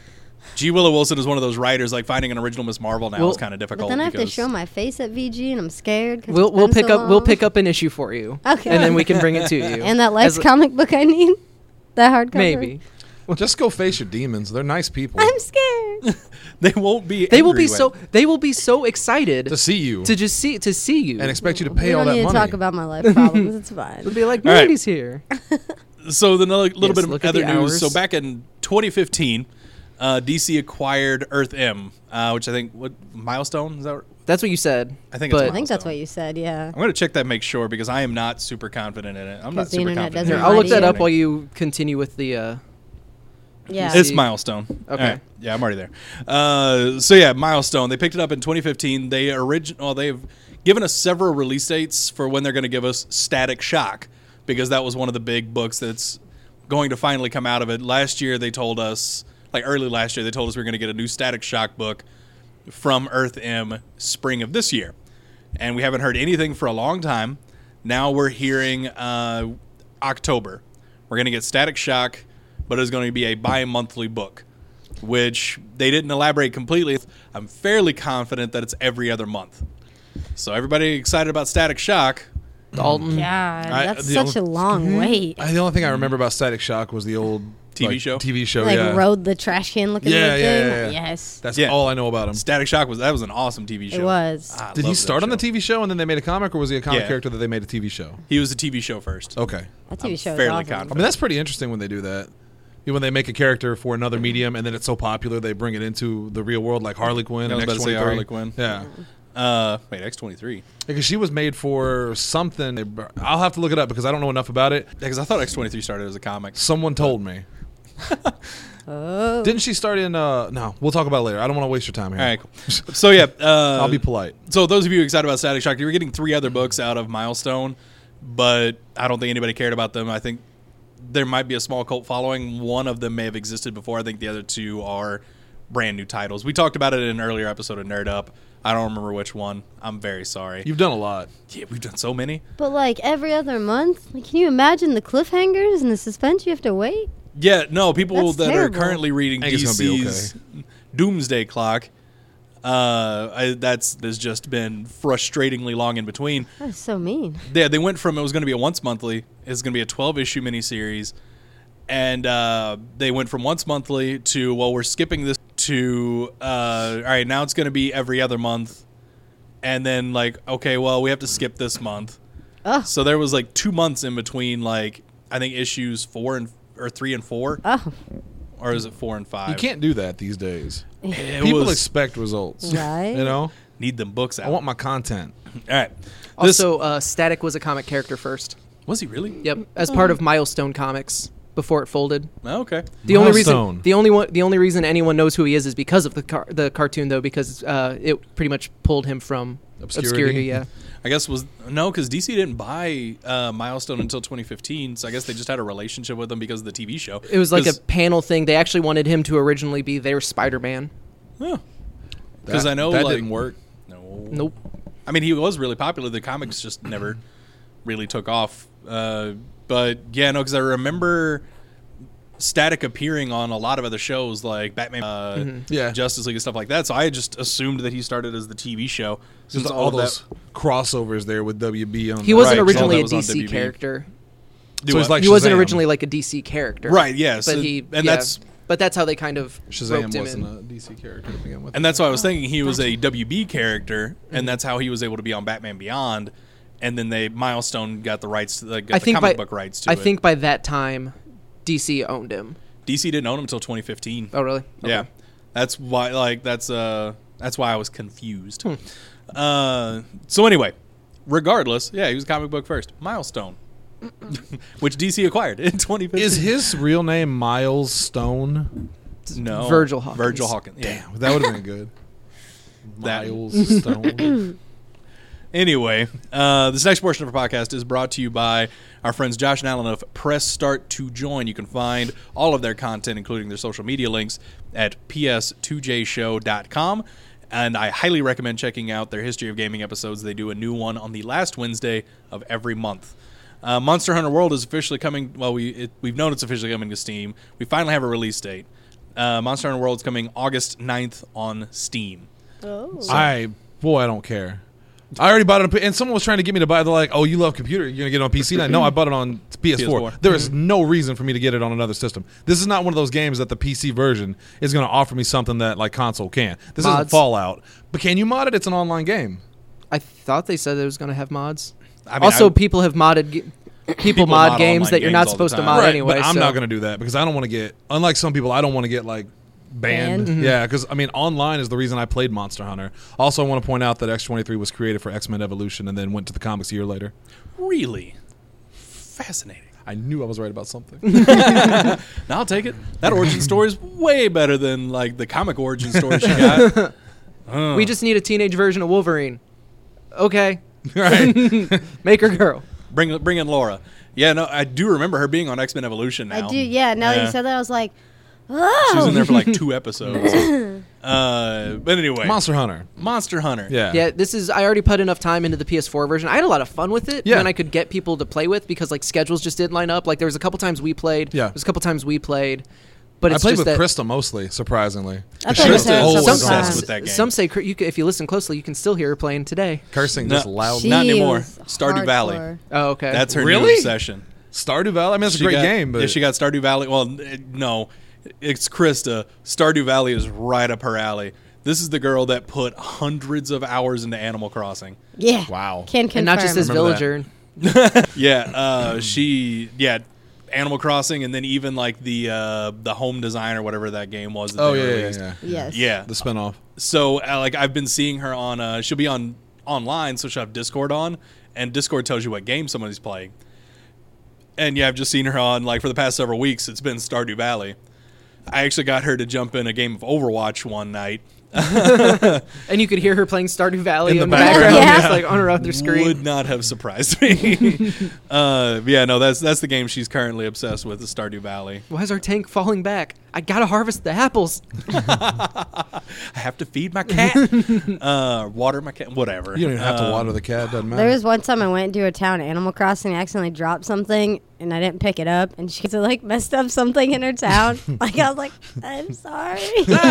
G. Willow Wilson is one of those writers, like finding an original Miss Marvel now Well, is kind of But difficult. then I have to because- show my face at VG, and I'm scared. 'cause We'll it's been pick so up we'll long. pick up an issue for you. Okay. And then we can bring it to you. And that Lex As- comic book I need, that hardcover. maybe. Just go face your demons. They're nice people. I'm scared. They won't be. They will angry be with- they will be so excited to see you to see you. and expect you to We pay all don't that need money. to talk about my life problems. It's fine. They'll be like, All right. Mandy's here. So then a little Yes, bit of look at other the news. hours. So back in 2015, DC acquired Earth M, which I think Milestone is that? That's what you said. I think it's but I think that's what you said. Yeah. I'm going to check that, make sure, because I am not super confident in it. I'm not 'Cause the super internet confident. doesn't Here, I'll look that Mighty. up while you continue with the Yeah. It's See. Milestone. Okay. All right. Yeah, I'm already there. So yeah, Milestone. They picked it up in 2015. They've given us several release dates for when they're going to give us Static Shock, because that was one of the big books that's going to finally come out of it. Last year they told us, like early last year, they told us we were going to get a new Static Shock book from Earth M spring of this year, and we haven't heard anything for a long time. Now we're hearing October. We're going to get Static Shock, but it's going to be a bi-monthly book, which they didn't elaborate completely. I'm fairly confident that it's every other month. So everybody excited about Static Shock. Dalton. God, I- that's the such a long wait. The only thing I remember about Static Shock was the old TV show? TV show, Like yeah. rode the trash can looking Yeah, thing. yeah, yeah. Yes, That's Yeah. all I know about him. Static Shock was an awesome TV show. it was. I Did he loved start that on the show. TV show and then they made a comic, or was he a comic Yeah. character that they made a TV show? He was a TV show first. Okay. That TV I'm show is fairly awesome. confident. I mean, that's pretty interesting when they do that. When they make a character for another medium and then it's so popular they bring it into the real world, like Harley Quinn I and was about to say X-23. Harley Quinn. Yeah. Wait, X-23. Because she was made for something. I'll have to look it up because I don't know enough about it. Because I thought X-23 started as a comic. Someone told me. Oh, Didn't she start in? No, we'll talk about it later. I don't want to waste your time here. All right, cool. So yeah, I'll be polite. So those of you excited about Static Shock, you're getting 3 other books out of Milestone, but I don't think anybody cared about them. I think there might be a small cult following. One of them may have existed before. I think the other 2 are brand new titles. We talked about it in an earlier episode of Nerd Up. I don't remember which one. I'm very sorry. You've done a lot. Yeah, we've done so many. but like every other month, like, can you imagine the cliffhangers and the suspense you have to wait? Yeah, no, people That's that terrible. are currently reading I think it's gonna be DC's Doomsday Clock, there's just been frustratingly long in between. That's so mean. Yeah, they went from it was going to be a once monthly, it's going to be a 12-issue miniseries, and they went from once monthly to, well, we're skipping this to, all right, now it's going to be every other month, and then, like, okay, well, we have to skip this month. Oh, So there was, like, 2 months in between, like, I think issues 3 and 4, oh, or is it 4 and 5? You can't do that these days. It People was, expect results. right. You know, need them books out. I want my content. All right. This, Also, Static was a comic character first. was he really? Yep, as part of Milestone Comics before it folded. Oh, okay. The only Milestone. reason, the only reason anyone knows who he is because of the cartoon, though, because it pretty much pulled him from obscurity. Yeah, I guess because DC didn't buy Milestone until 2015, so I guess they just had a relationship with them because of the TV show. it was like a 'Cause- panel thing. They actually wanted him to originally be their Spider-Man. because I know that like, didn't work. No, Nope. I mean, he was really popular. The comics just never really took off. But yeah, no, because I remember Static appearing on a lot of other shows like Batman, Yeah. Justice League and stuff like that. So I just assumed that he started as the TV show. Since Since all of those crossovers there with WB on He wasn't Right, 'cause all originally that a was on DC WB. character. Do So he's what? like He wasn't Shazam. originally like a DC character. Right, yes. But but that's how they kind of Shazam roped him wasn't in. a DC character to begin with. And that's why I was thinking he was a WB character, and that's how he was able to be on Batman Beyond. And then Milestone got the rights, got the comic book rights to I it. think by that time, DC owned him. DC didn't own him until 2015. Oh, really? Yeah, Okay. that's why. That's why I was confused. So anyway, regardless, yeah, he was comic book first. Milestone, which DC acquired in 2015. Is his real name Miles Stone? no Virgil Hawkins. Virgil Hawkins. Yeah. Damn, that would have been good. That- Miles Stone. Anyway, this next portion of our podcast is brought to you by our friends Josh and Alan of Press Start to Join. You can find all of their content, including their social media links, at ps2jshow.com. And I highly recommend checking out their History of Gaming episodes. They do a new one on the last Wednesday of every month. Monster Hunter World is officially coming. Well, we've known it's officially coming to Steam. We finally have a release date. Monster Hunter World is coming August 9th on Steam. Oh. I don't care. I already bought it on, and someone was trying to get me to buy it. They're like, "Oh, you love computer? You're gonna get it on PC?" No, I bought it on PS4. PS4. There is no reason for me to get it on another system. This is not one of those games that the PC version is gonna offer me something that like console can. This isn't Mods. Fallout, but can you mod it? It's an online game. I thought they said it was going to have mods. I mean, Also, I- people have modded. People mod mod games online that you're games not all the supposed to time. mod Right, anyway. but I'm so- not gonna do that because I don't want to get. Unlike some people, I don't want to get like banned. Banned? Yeah, because I mean, online is the reason I played Monster Hunter. Also, I want to point out that X-23 was created for X-Men Evolution and then went to the comics a year later. Really fascinating. I knew I was right about something. Now I'll take it. That origin story is way better than like the comic origin story she got. We just need a teenage version of Wolverine. Okay, Right. make her girl. Bring in Laura. Yeah, no, I do remember her being on X-Men Evolution now. I do. Yeah. Now that Yeah. you said that, I was like, She was in oh. there for like 2 episodes. But anyway, Monster Hunter. Monster Hunter. Yeah. Yeah, this is. I already put enough time into the PS4 version. I had a lot of fun with it. Yeah. And I could get people to play with because like schedules just didn't line up. Like there was a couple times we played. Yeah. There's a couple times we played. But I it's played just with that Krista mostly, surprisingly. I The played with shit her is some always times. on. with that game. Some say if you listen closely, you can still hear her playing today. Cursing No. just loudly. Not anymore. was Stardew Valley. hardcore. Oh, okay. That's her new Really? obsession. Stardew Valley? I mean, it's a She great got- game, but yeah, she got Stardew Valley. Well, no, it's Krista. Stardew Valley is right up her alley. This is the girl that put hundreds of hours into Animal Crossing. Yeah. Wow. Can confirm. and not just as Remember villager. Yeah, Animal Crossing, and then even like the home design or whatever that game was. That Oh, they yeah, yeah, released. yeah. Yes. Yeah. The spinoff. So like I've been seeing her on. She'll be on online, so she'll have Discord on, and Discord tells you what game somebody's playing. And yeah, I've just seen her on like for the past several weeks. It's been Stardew Valley. I actually got her to jump in a game of Overwatch one night. And you could hear her playing Stardew Valley In the in the background. background, Yeah. just like on her other screen. Would not have surprised me. Yeah, no, that's the game she's currently obsessed with, is Stardew Valley. Why is our tank falling back? I gotta harvest the apples. I have to feed my cat, water my cat, whatever. You don't even have to water the cat. Doesn't matter. There was one time I went into a town Animal Crossing, I accidentally dropped something and I didn't pick it up, and she like messed up something in her town. Like I was like, I'm sorry.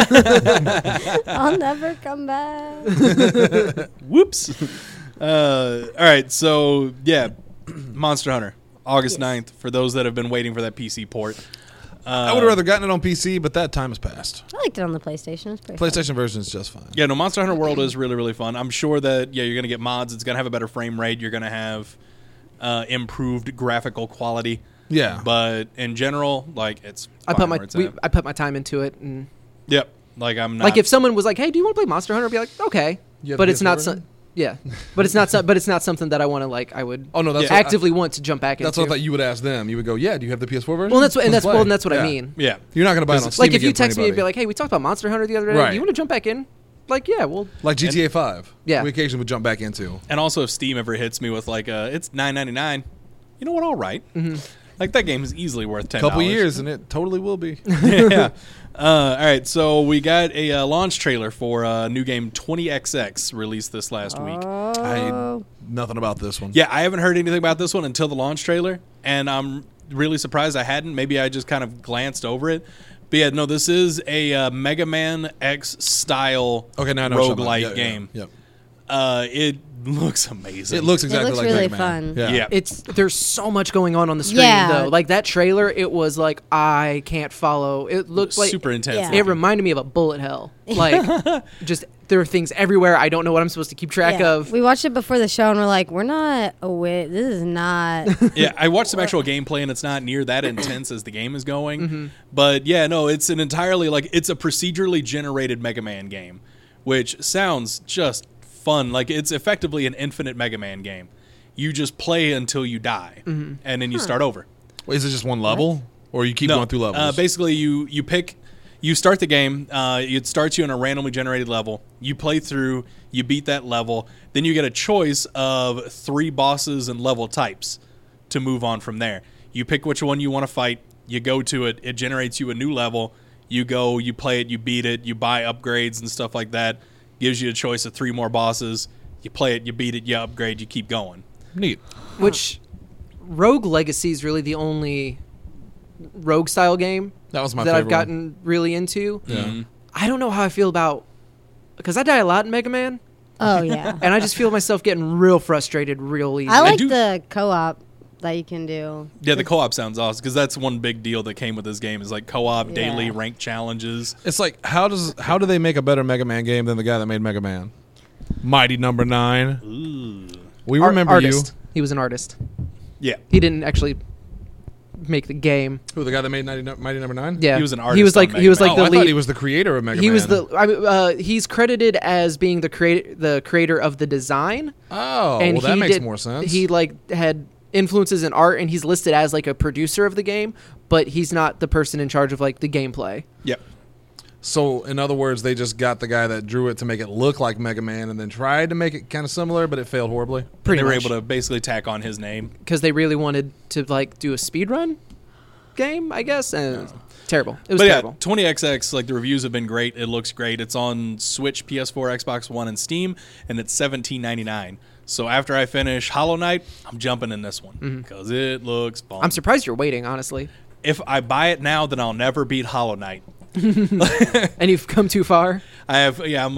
I'll never come back. Whoops. All right, so yeah, Monster Hunter, August 9th, for those that have been waiting for that PC port. I would have rather gotten it on PC, but that time has passed. I liked it on the PlayStation. It was pretty fun. PlayStation version is just fine. Yeah, no, Monster Hunter World is really, really fun. I'm sure that, yeah, you're going to get mods. It's going to have a better frame rate. You're going to have improved graphical quality. Yeah. But in general, like, it's I fine put where it's my at. I put my time into it, and Yep. Like, I'm not. like if someone was like, "Hey, do you want to play Monster Hunter?" I'd be like, "Okay," You have but the it's not. PS4 version? Yeah, but it's not. But it's not something that I want to like. I would. Oh, no, that's Yeah. what actively want to jump back That's into. what I thought you would ask them. You would go, "Yeah, do you have the PS4 version?" Well, that's what, and Let's that's play. well, and that's what Yeah. I mean. Yeah. You're not going to buy it on Steam Like if you again for text me and be anybody. like, "Hey, we talked about Monster Hunter the other day. Right. Do you want to jump back in?" Like, yeah, well, like GTA 5. Yeah. We occasionally would jump back into. And also, if Steam ever hits me with, like, it's $9.99, you know what? All right. Like, that game is easily worth $10. Couple years, and it totally will be. Yeah. All right, so we got a launch trailer for a new game 20XX released this last week. Oh. Nothing about this one. Yeah, I haven't heard anything about this one until the launch trailer, and I'm really surprised I hadn't. Maybe I just kind of glanced over it. But yeah, no, this is a Mega Man X style Okay, now I know what you're talking roguelite about. game. Yep. It looks amazing. It looks exactly looks like really Mega Man. fun. Yeah. There's so much going on the screen Yeah. though. Like that trailer, it was like I can't follow. It looked like super intense. Yeah. It reminded me of a bullet hell. Like just there are things everywhere. I don't know what I'm supposed to keep track Yeah. of. We watched it before the show, and we're like, we're not aware. This is not. Yeah, I watched some actual gameplay, and it's not near that intense as the game is going. But yeah, no, it's an entirely it's a procedurally generated Mega Man game, which sounds just fun. Like it's effectively an infinite Mega Man game. You just play until you die, and then you start over. Wait, is it just one level, or you keep going through levels? Basically, you start the game. It starts you in a randomly generated level. You play through. You beat that level. Then you get a choice of 3 bosses and level types to move on from there. You pick which one you want to fight. You go to it. It generates you a new level. You go. You play it. You beat it. You buy upgrades and stuff like that. Gives you a choice of 3 more bosses. You play it. You beat it. You upgrade. You keep going. Neat. Which Rogue Legacy is really the only rogue style game That was my that favorite I've gotten really into. Yeah. Mm-hmm. I don't know how I feel about because I die a lot in Mega Man, Oh yeah. and I just feel myself getting real frustrated real easy. I like do- the co-op that you can do. Yeah, the co-op sounds awesome because that's one big deal that came with this game is like co-op, Yeah. daily rank challenges. It's like how do they make a better Mega Man game than the guy that made Mega Man? Mighty Number 9. Ooh. We remember artist. He was an artist. Yeah. He didn't actually make the game. you. Who, the guy that made Mighty Number 9? Yeah, He was an He artist was like on he was Mega like Oh, the I lead. thought he was the creator of Mega He Man. was he's credited as being the creator of the design. Oh, and well, that he makes did- more sense. He had influences in art, and he's listed as like a producer of the game, but he's not the person in charge of like the gameplay. Yep. So, in other words, they just got the guy that drew it to make it look like Mega Man and then tried to make it kind of similar, but it failed horribly. Pretty They were much. able to basically tack on his name. Because they really wanted to like do a speed run game, I guess. And it was terrible. It was But terrible. yeah, 20XX, like the reviews have been great. It looks great. It's on Switch, PS4, Xbox One, and Steam, and it's $17.99. So after I finish Hollow Knight, I'm jumping in this one because it looks fun. I'm surprised you're waiting, honestly. If I buy it now, then I'll never beat Hollow Knight. And you've come too far. I've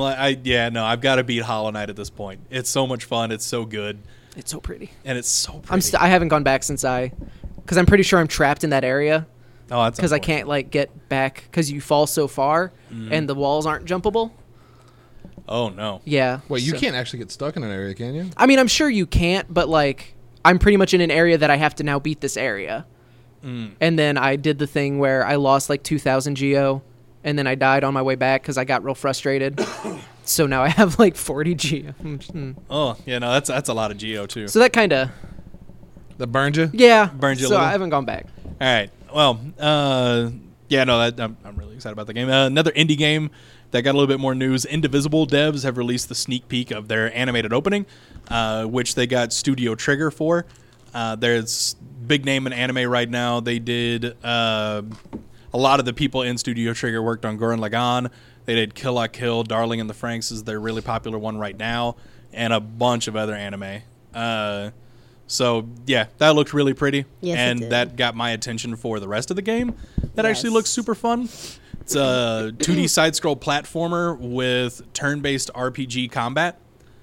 got to beat Hollow Knight at this point. It's so much fun. It's so good, It's so pretty. and it's so pretty. I haven't gone back since because I'm pretty sure I'm trapped in that area Oh, that's because I unfortunate. can't like get back because you fall so far and the walls aren't jumpable. Oh no. Yeah. Wait, you so- can't actually get stuck in an area, can you? I mean, I'm sure you can't, but like, I'm pretty much in an area that I have to now beat this area. And then I did the thing where I lost like 2,000 geo, and then I died on my way back because I got real frustrated. So now I have like 40 geo. Oh yeah, no, that's a lot of Geo too. So that kind of That burned you? yeah. Burned you a so little? I haven't gone back. All right. Well, yeah, no, I'm really excited about the game. Another indie game that got a little bit more news. Indivisible devs have released the sneak peek of their animated opening, which they got Studio Trigger for. There's big name in anime right now. They did a lot of the people in Studio Trigger worked on Gurren Lagann. They did Kill la Kill, Darling in the Franxx is their really popular one right now, and a bunch of other anime. So yeah, that looked really pretty, Yes, it and did. that got my attention for the rest of the game. That actually Yes. looks super fun. It's a 2D side-scroll platformer with turn-based RPG combat.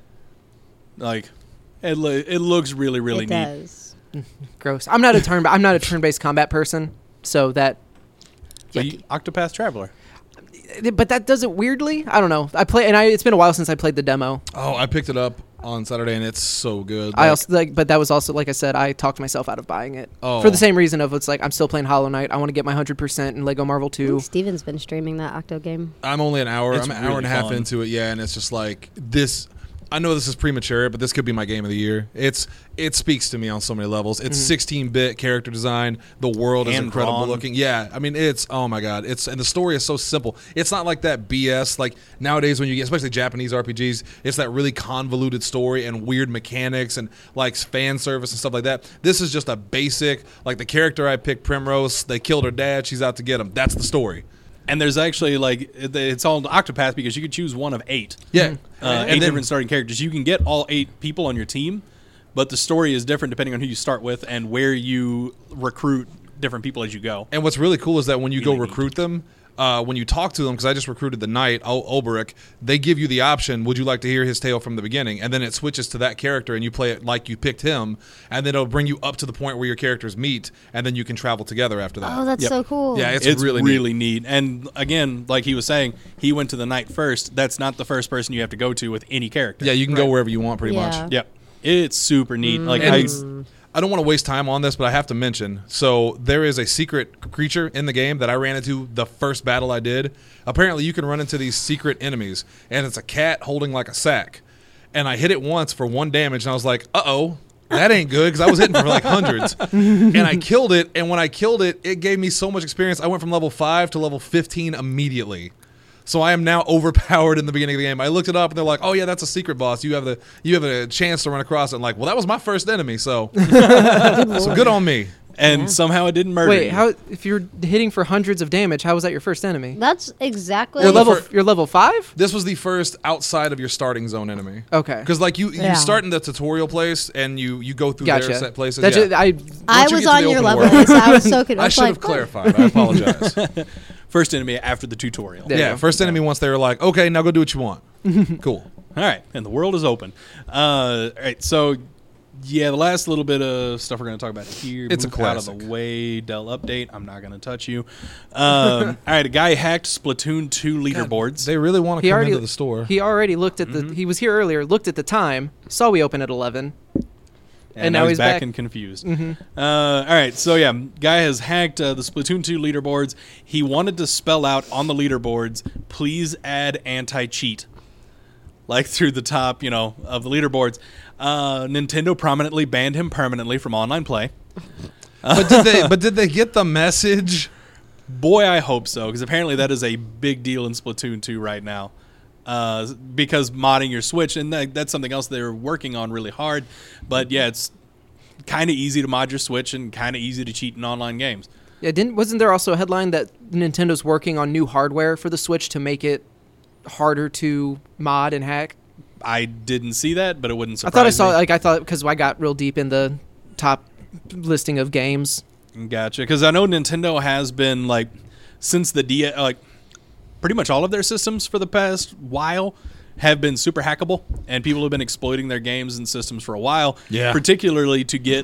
Like, it looks really, really it neat. does. Gross. I'm not a turn-based combat person, so that. But yucky. Octopath Traveler. But that does it weirdly. I don't know. It's been a while since I played the demo. Oh, I picked it up on Saturday, and it's so good. I Like, also but that was also like I said, I talked myself out of buying it Oh. for the same reason of it's like I'm still playing Hollow Knight. I want to get my 100% in Lego Marvel I 2. think Steven's been streaming that Octo game. I'm only an hour. It's I'm an hour really and a half fun. into it, yeah, and it's just like this. I know this is premature, but this could be my game of the year. It speaks to me on so many levels. It's 16-bit character design. The world is Hand incredible drawn. looking. Yeah, I mean it's oh my god. And the story is so simple. It's not like that BS like nowadays when you get especially Japanese RPGs. It's that really convoluted story and weird mechanics and like fan service and stuff like that. This is just a basic like the character I picked, Primrose. They killed her dad. She's out to get him. That's the story. And there's actually, like, it's all Octopath because you could choose one of 8. Yeah, Eight and then different starting characters. You can get all 8 people on your team, but the story is different depending on who you start with and where you recruit different people as you go. And what's really cool is that when you go Really neat. recruit them, when you talk to them, because I just recruited the knight, Ulberich, they give you the option, would you like to hear his tale from the beginning? And then it switches to that character, and you play it like you picked him, and then it'll bring you up to the point where your characters meet, and then you can travel together after that. Oh, that's Yep. so cool. Yeah, it's Really really neat. And again, like he was saying, he went to the knight first. That's not the first person you have to go to with any character. Yeah, you can go wherever you want, pretty Yeah. much. Yep. It's super neat. Like And I don't want to waste time on this, but I have to mention. So there is a secret creature in the game that I ran into the first battle I did. Apparently, you can run into these secret enemies, and it's a cat holding like a sack. And I hit it once for 1 damage, and I was like, uh-oh, that ain't good, because I was hitting for like hundreds. And I killed it, and when I killed it, it gave me so much experience. I went from level 5 to level 15 immediately. So I am now overpowered in the beginning of the game. I looked it up, and they're like, "Oh yeah, that's a secret boss. You have a chance to run across it." And like, well, that was my first enemy, so so good on me. and somehow it didn't murder Wait, you. how? If you're hitting for hundreds of damage, how was that your first enemy? That's exactly. You're level 5. This was the first outside of your starting zone enemy. Okay. Because like you Yeah. start in the tutorial place and you go through Gotcha. their set places. That's yeah. it, I I Once you was get to on the your open level, world. so I was so confused. I should have clarified. I apologize. First enemy after the tutorial. There you Yeah, go. first enemy once they were like, okay, now go do what you want. Cool. All right, and the world is open. All right, so yeah, the last little bit of stuff we're going to talk about here. It's a Move out of the classic. way. Dell update. I'm not going to touch you. All right, a guy hacked Splatoon 2 leaderboards. They really want to He come already into the store. He already looked at the. He was here earlier. Looked at the time. Saw we open at 11. and now he's back and confused. All right, so yeah, guy has hacked the Splatoon 2 leaderboards. He wanted to spell out on the leaderboards, please add anti-cheat, like through the top, of the leaderboards. Nintendo prominently banned him permanently from online play. But did they get the message? Boy, I hope so, because apparently that is a big deal in Splatoon 2 right now. Because modding your Switch, and that's something else they're working on really hard. But yeah, it's kind of easy to mod your Switch and kind of easy to cheat in online games. Yeah, wasn't there also a headline that Nintendo's working on new hardware for the Switch to make it harder to mod and hack? I didn't see that, but it wouldn't surprise I thought I saw me. I thought because I got real deep in the top listing of games. Gotcha. Because I know Nintendo has been, since the DS, pretty much all of their systems for the past while have been super hackable, and people have been exploiting their games and systems for a while. Yeah. Particularly to get,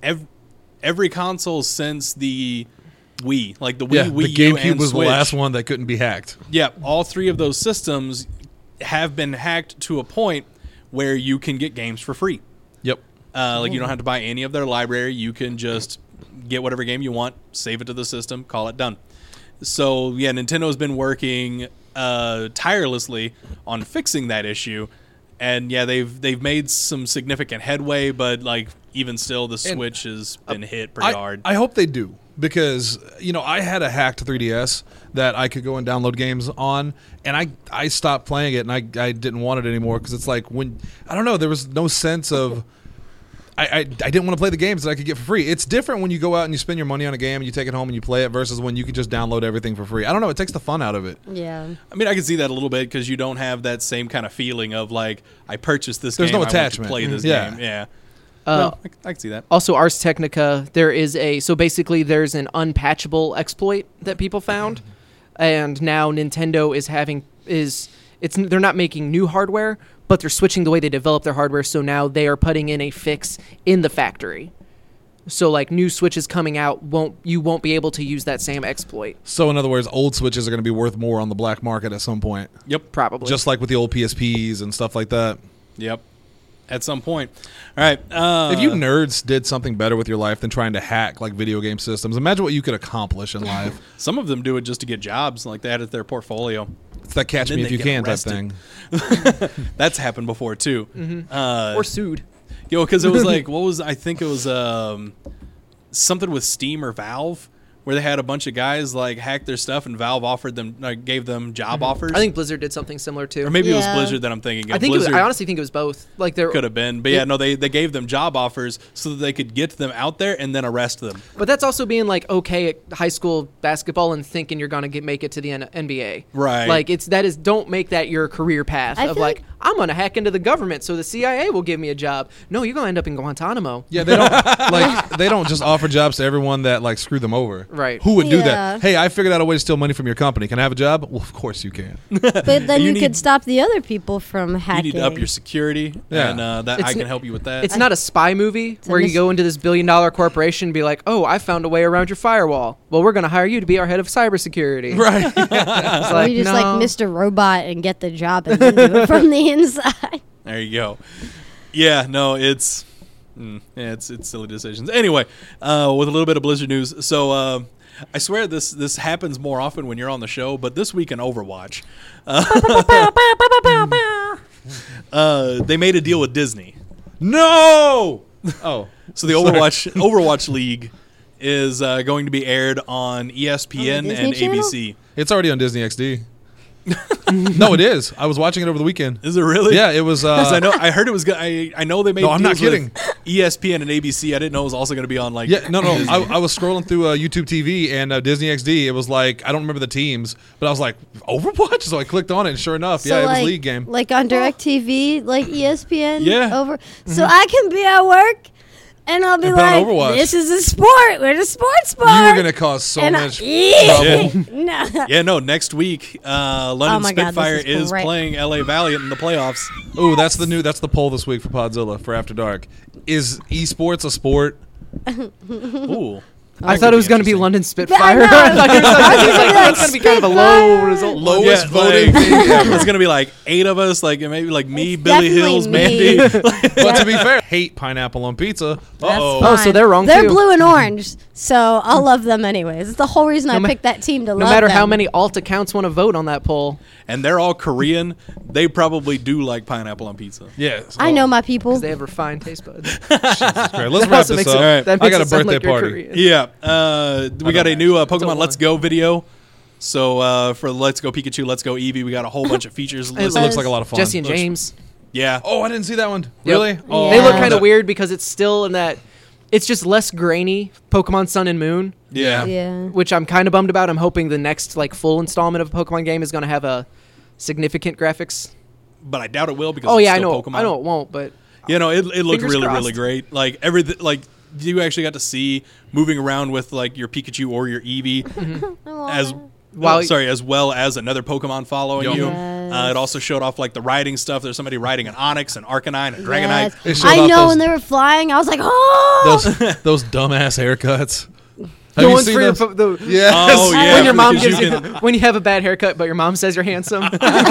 every console since the Wii. Like, the Wii, Wii the U, GameCube and was Switch. the last one that couldn't be hacked. Yeah, all three of those systems have been hacked to a point where you can get games for free. Yep. You don't have to buy any of their library. You can just get whatever game you want, save it to the system, call it done. So yeah, Nintendo's been working tirelessly on fixing that issue, and yeah, they've made some significant headway. But even still, the Switch has been hit pretty hard. I hope they do, because I had a hacked 3DS that I could go and download games on, and I stopped playing it, and I didn't want it anymore, because it's like when I don't know, there was no sense of I didn't want to play the games that I could get for free. It's different when you go out and you spend your money on a game and you take it home and you play it versus when you can just download everything for free. I don't know, it takes the fun out of it. Yeah. I mean, I can see that a little bit because you don't have that same kind of feeling of I purchased this There's game. no I want to attachment. play this Yeah. game. Yeah. Uh, No, I can see that. Also, Ars Technica, there's an unpatchable exploit that people found, and now Nintendo they're not making new hardware, but they're switching the way they develop their hardware. So now they are putting in a fix in the factory. So new Switches coming out you won't be able to use that same exploit. So in other words, old Switches are going to be worth more on the black market at some point. Yep. Probably. Just like with the old PSPs and stuff like that. Yep. At some point. All right. If you nerds did something better with your life than trying to hack video game systems, imagine what you could accomplish in life. Some of them do it just to get jobs, like they add it to their portfolio. It's that catch Then me if they you get can arrested. type thing. That's happened before too. or sued. Because it was I think it was something with Steam or Valve, where they had a bunch of guys like hack their stuff and Valve offered them, gave them job offers? I think Blizzard did something similar too. or maybe it was Yeah. Blizzard that I'm thinking of. I think Blizzard I honestly think it was both. Like there could have been, but yeah, no, they gave them job offers so that they could get them out there and then arrest them. But that's also being like okay at high school basketball and thinking you're gonna make it to the NBA. Right. Like don't make that your career path I of feel like like- I'm gonna hack into the government so the CIA will give me a job. No, you're gonna end up in Guantanamo. Yeah, they don't they don't just offer jobs to everyone that like screwed them over. Right. Who would do Yeah. that? Hey, I figured out a way to steal money from your company. Can I have a job? Well, of course you can. But then You you, need- could stop the other people from You hacking. need to up your security, Yeah. and that It's I can n- help you with that. It's not a spy movie a where you mis- go into this billion-dollar corporation and be like, "Oh, I found a way around your firewall. Well, we're gonna hire you to be our head of cybersecurity." Right. It's Or like, you just no. like Mr. Robot and get the job and then do it from the inside. There you go. Yeah, no, it's silly decisions. Anyway, with a little bit of Blizzard news. So I swear this happens more often when you're on the show, but this week in Overwatch, they made a deal with Disney. No. Oh. So the Overwatch League is going to be aired on ESPN On the Disney and Channel? ABC. It's already on Disney XD. No, it is. I was watching it over the weekend. Is it really? Yeah, it was. 'Cause I heard it was. I know they made. No, I'm not deals with kidding. ESPN and ABC. I didn't know it was also going to be on like. Yeah, no. Disney. I was scrolling through YouTube TV and Disney XD. It was like I don't remember the teams, but I was like Overwatch. So I clicked on it, and sure enough, yeah, it was like, league game. Like on DirecTV, like ESPN. Yeah. Over. So I can be at work and I'll be And put on like, Overwatch. this is a sport. We're the sports bar. You were gonna cause so and much Yeah. trouble. No. Yeah, no. Next week, London my God, this Spitfire is is great. playing LA Valiant in the playoffs. Ooh, that's the poll this week for Podzilla for After Dark. Is esports a sport? Ooh, I thought it was going to be interesting. London Spitfire. I know. I thought it was I was like, gonna be that's going to be kind of a low Spitfire. result. Lowest Yeah, voting like- thing ever. It's gonna be like 8 of us, like maybe like me, It's Billy definitely Hills, me. Mandy. But to be fair, hate pineapple on pizza. That's Uh-oh. Oh, so fine. they're wrong, They're too. blue and orange, so I'll love them anyways. It's the whole reason I ma- picked that team to No love matter how them. many alt accounts want to vote on that poll, And they're all Korean. They probably do like pineapple on pizza. Yeah. I know my people. they have refined taste buds. Great. Let's wrap also this makes up. it- Alright. that I makes got a it sound birthday like you're party. Korean. Yeah, we got a new Pokemon Don't Let's want. Go video. So for Let's Go Pikachu, Let's Go Eevee, we got a whole bunch of features. It listed. Looks like a lot of fun. Jesse and Looks- James. Yeah. Oh, I didn't see that one. Yep. Really? Oh, They look Yeah. kind of weird because it's still in that. It's just less grainy Pokemon Sun and Moon, Yeah. Yeah. which I'm kind of bummed about. I'm hoping the next like full installment of a Pokemon game is going to have a significant graphics. But I doubt it will because Oh it's yeah, I still know. Pokemon. I know it won't, but You know, it looked Fingers really, crossed. really great. Like everything, like you actually got to see moving around with like your Pikachu or your Eevee as While- as well as another Pokemon following Yup. you. Yes. It also showed off like the riding stuff. There's somebody riding an Onix, an Arcanine, a Dragonite. Yes. It showed I off know those- when they were flying, I was like, oh! those dumbass haircuts. the Have you ones seen for your, those? the, Yes. Oh yeah, when your mom because gives you, when you have a bad haircut, but your mom says you're handsome.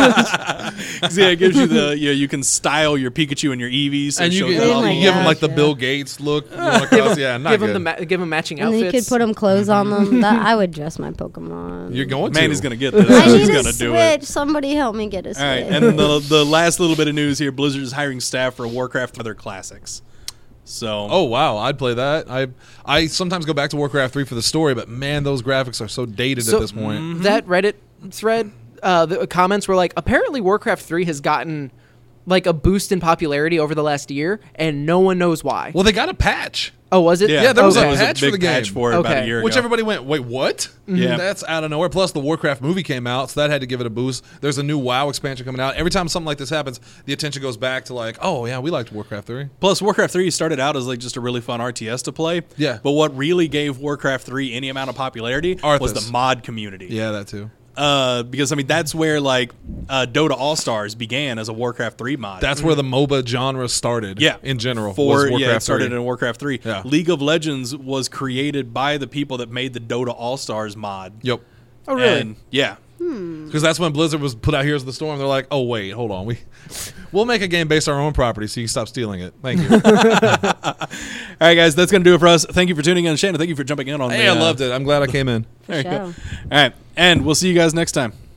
yeah, it gives you the you can style your Pikachu and your Eevees. So And it you, shows get, that Oh off. my you give them like the gosh, Bill Gates look. going across. Yeah, not give good. them give them matching And you outfits. could put them clothes on them. That, I would dress my Pokemon. You're going Man, to. he's gonna get this. I He's need a gonna do it. Switch. Somebody help me get a Switch. All right, and then the last little bit of news here: Blizzard is hiring staff for Warcraft and other classics. So, Oh wow, I'd play that. I sometimes go back to Warcraft 3 for the story, but man, those graphics are so dated So- at this point. That Reddit thread, the comments were like, apparently Warcraft 3 has gotten like a boost in popularity over the last year, and no one knows why. Well, they got a patch, Oh, was it? Yeah, there was Okay. a patch for big the game. patch for it about a Okay. year which ago. everybody went, wait, what? Yeah. That's out of nowhere. Plus, the Warcraft movie came out, so that had to give it a boost. There's a new WoW expansion coming out. Every time something like this happens, the attention goes back to like, oh yeah, we liked Warcraft 3. Plus, Warcraft 3 started out as like just a really fun RTS to play. Yeah. But what really gave Warcraft 3 any amount of popularity was Arthas. the mod community. Yeah, that too. Because I mean that's where like Dota All Stars began as a Warcraft 3 mod. That's where the MOBA genre started. yeah, in general. For was Warcraft it started 3. in Warcraft 3. Yeah. League of Legends was created by the people that made the Dota All Stars mod. Yep. Oh, really? And, yeah. Because that's when Blizzard was put out Heroes of the Storm. They're like, oh wait, hold on, we'll make a game based on our own property, so you can stop stealing it. Thank you. All right, guys, that's gonna do it for us. Thank you for tuning in, Shannon. Thank you for jumping in on. Hey, I loved it. I'm glad I came in. There you go. Show. All right, and we'll see you guys next time.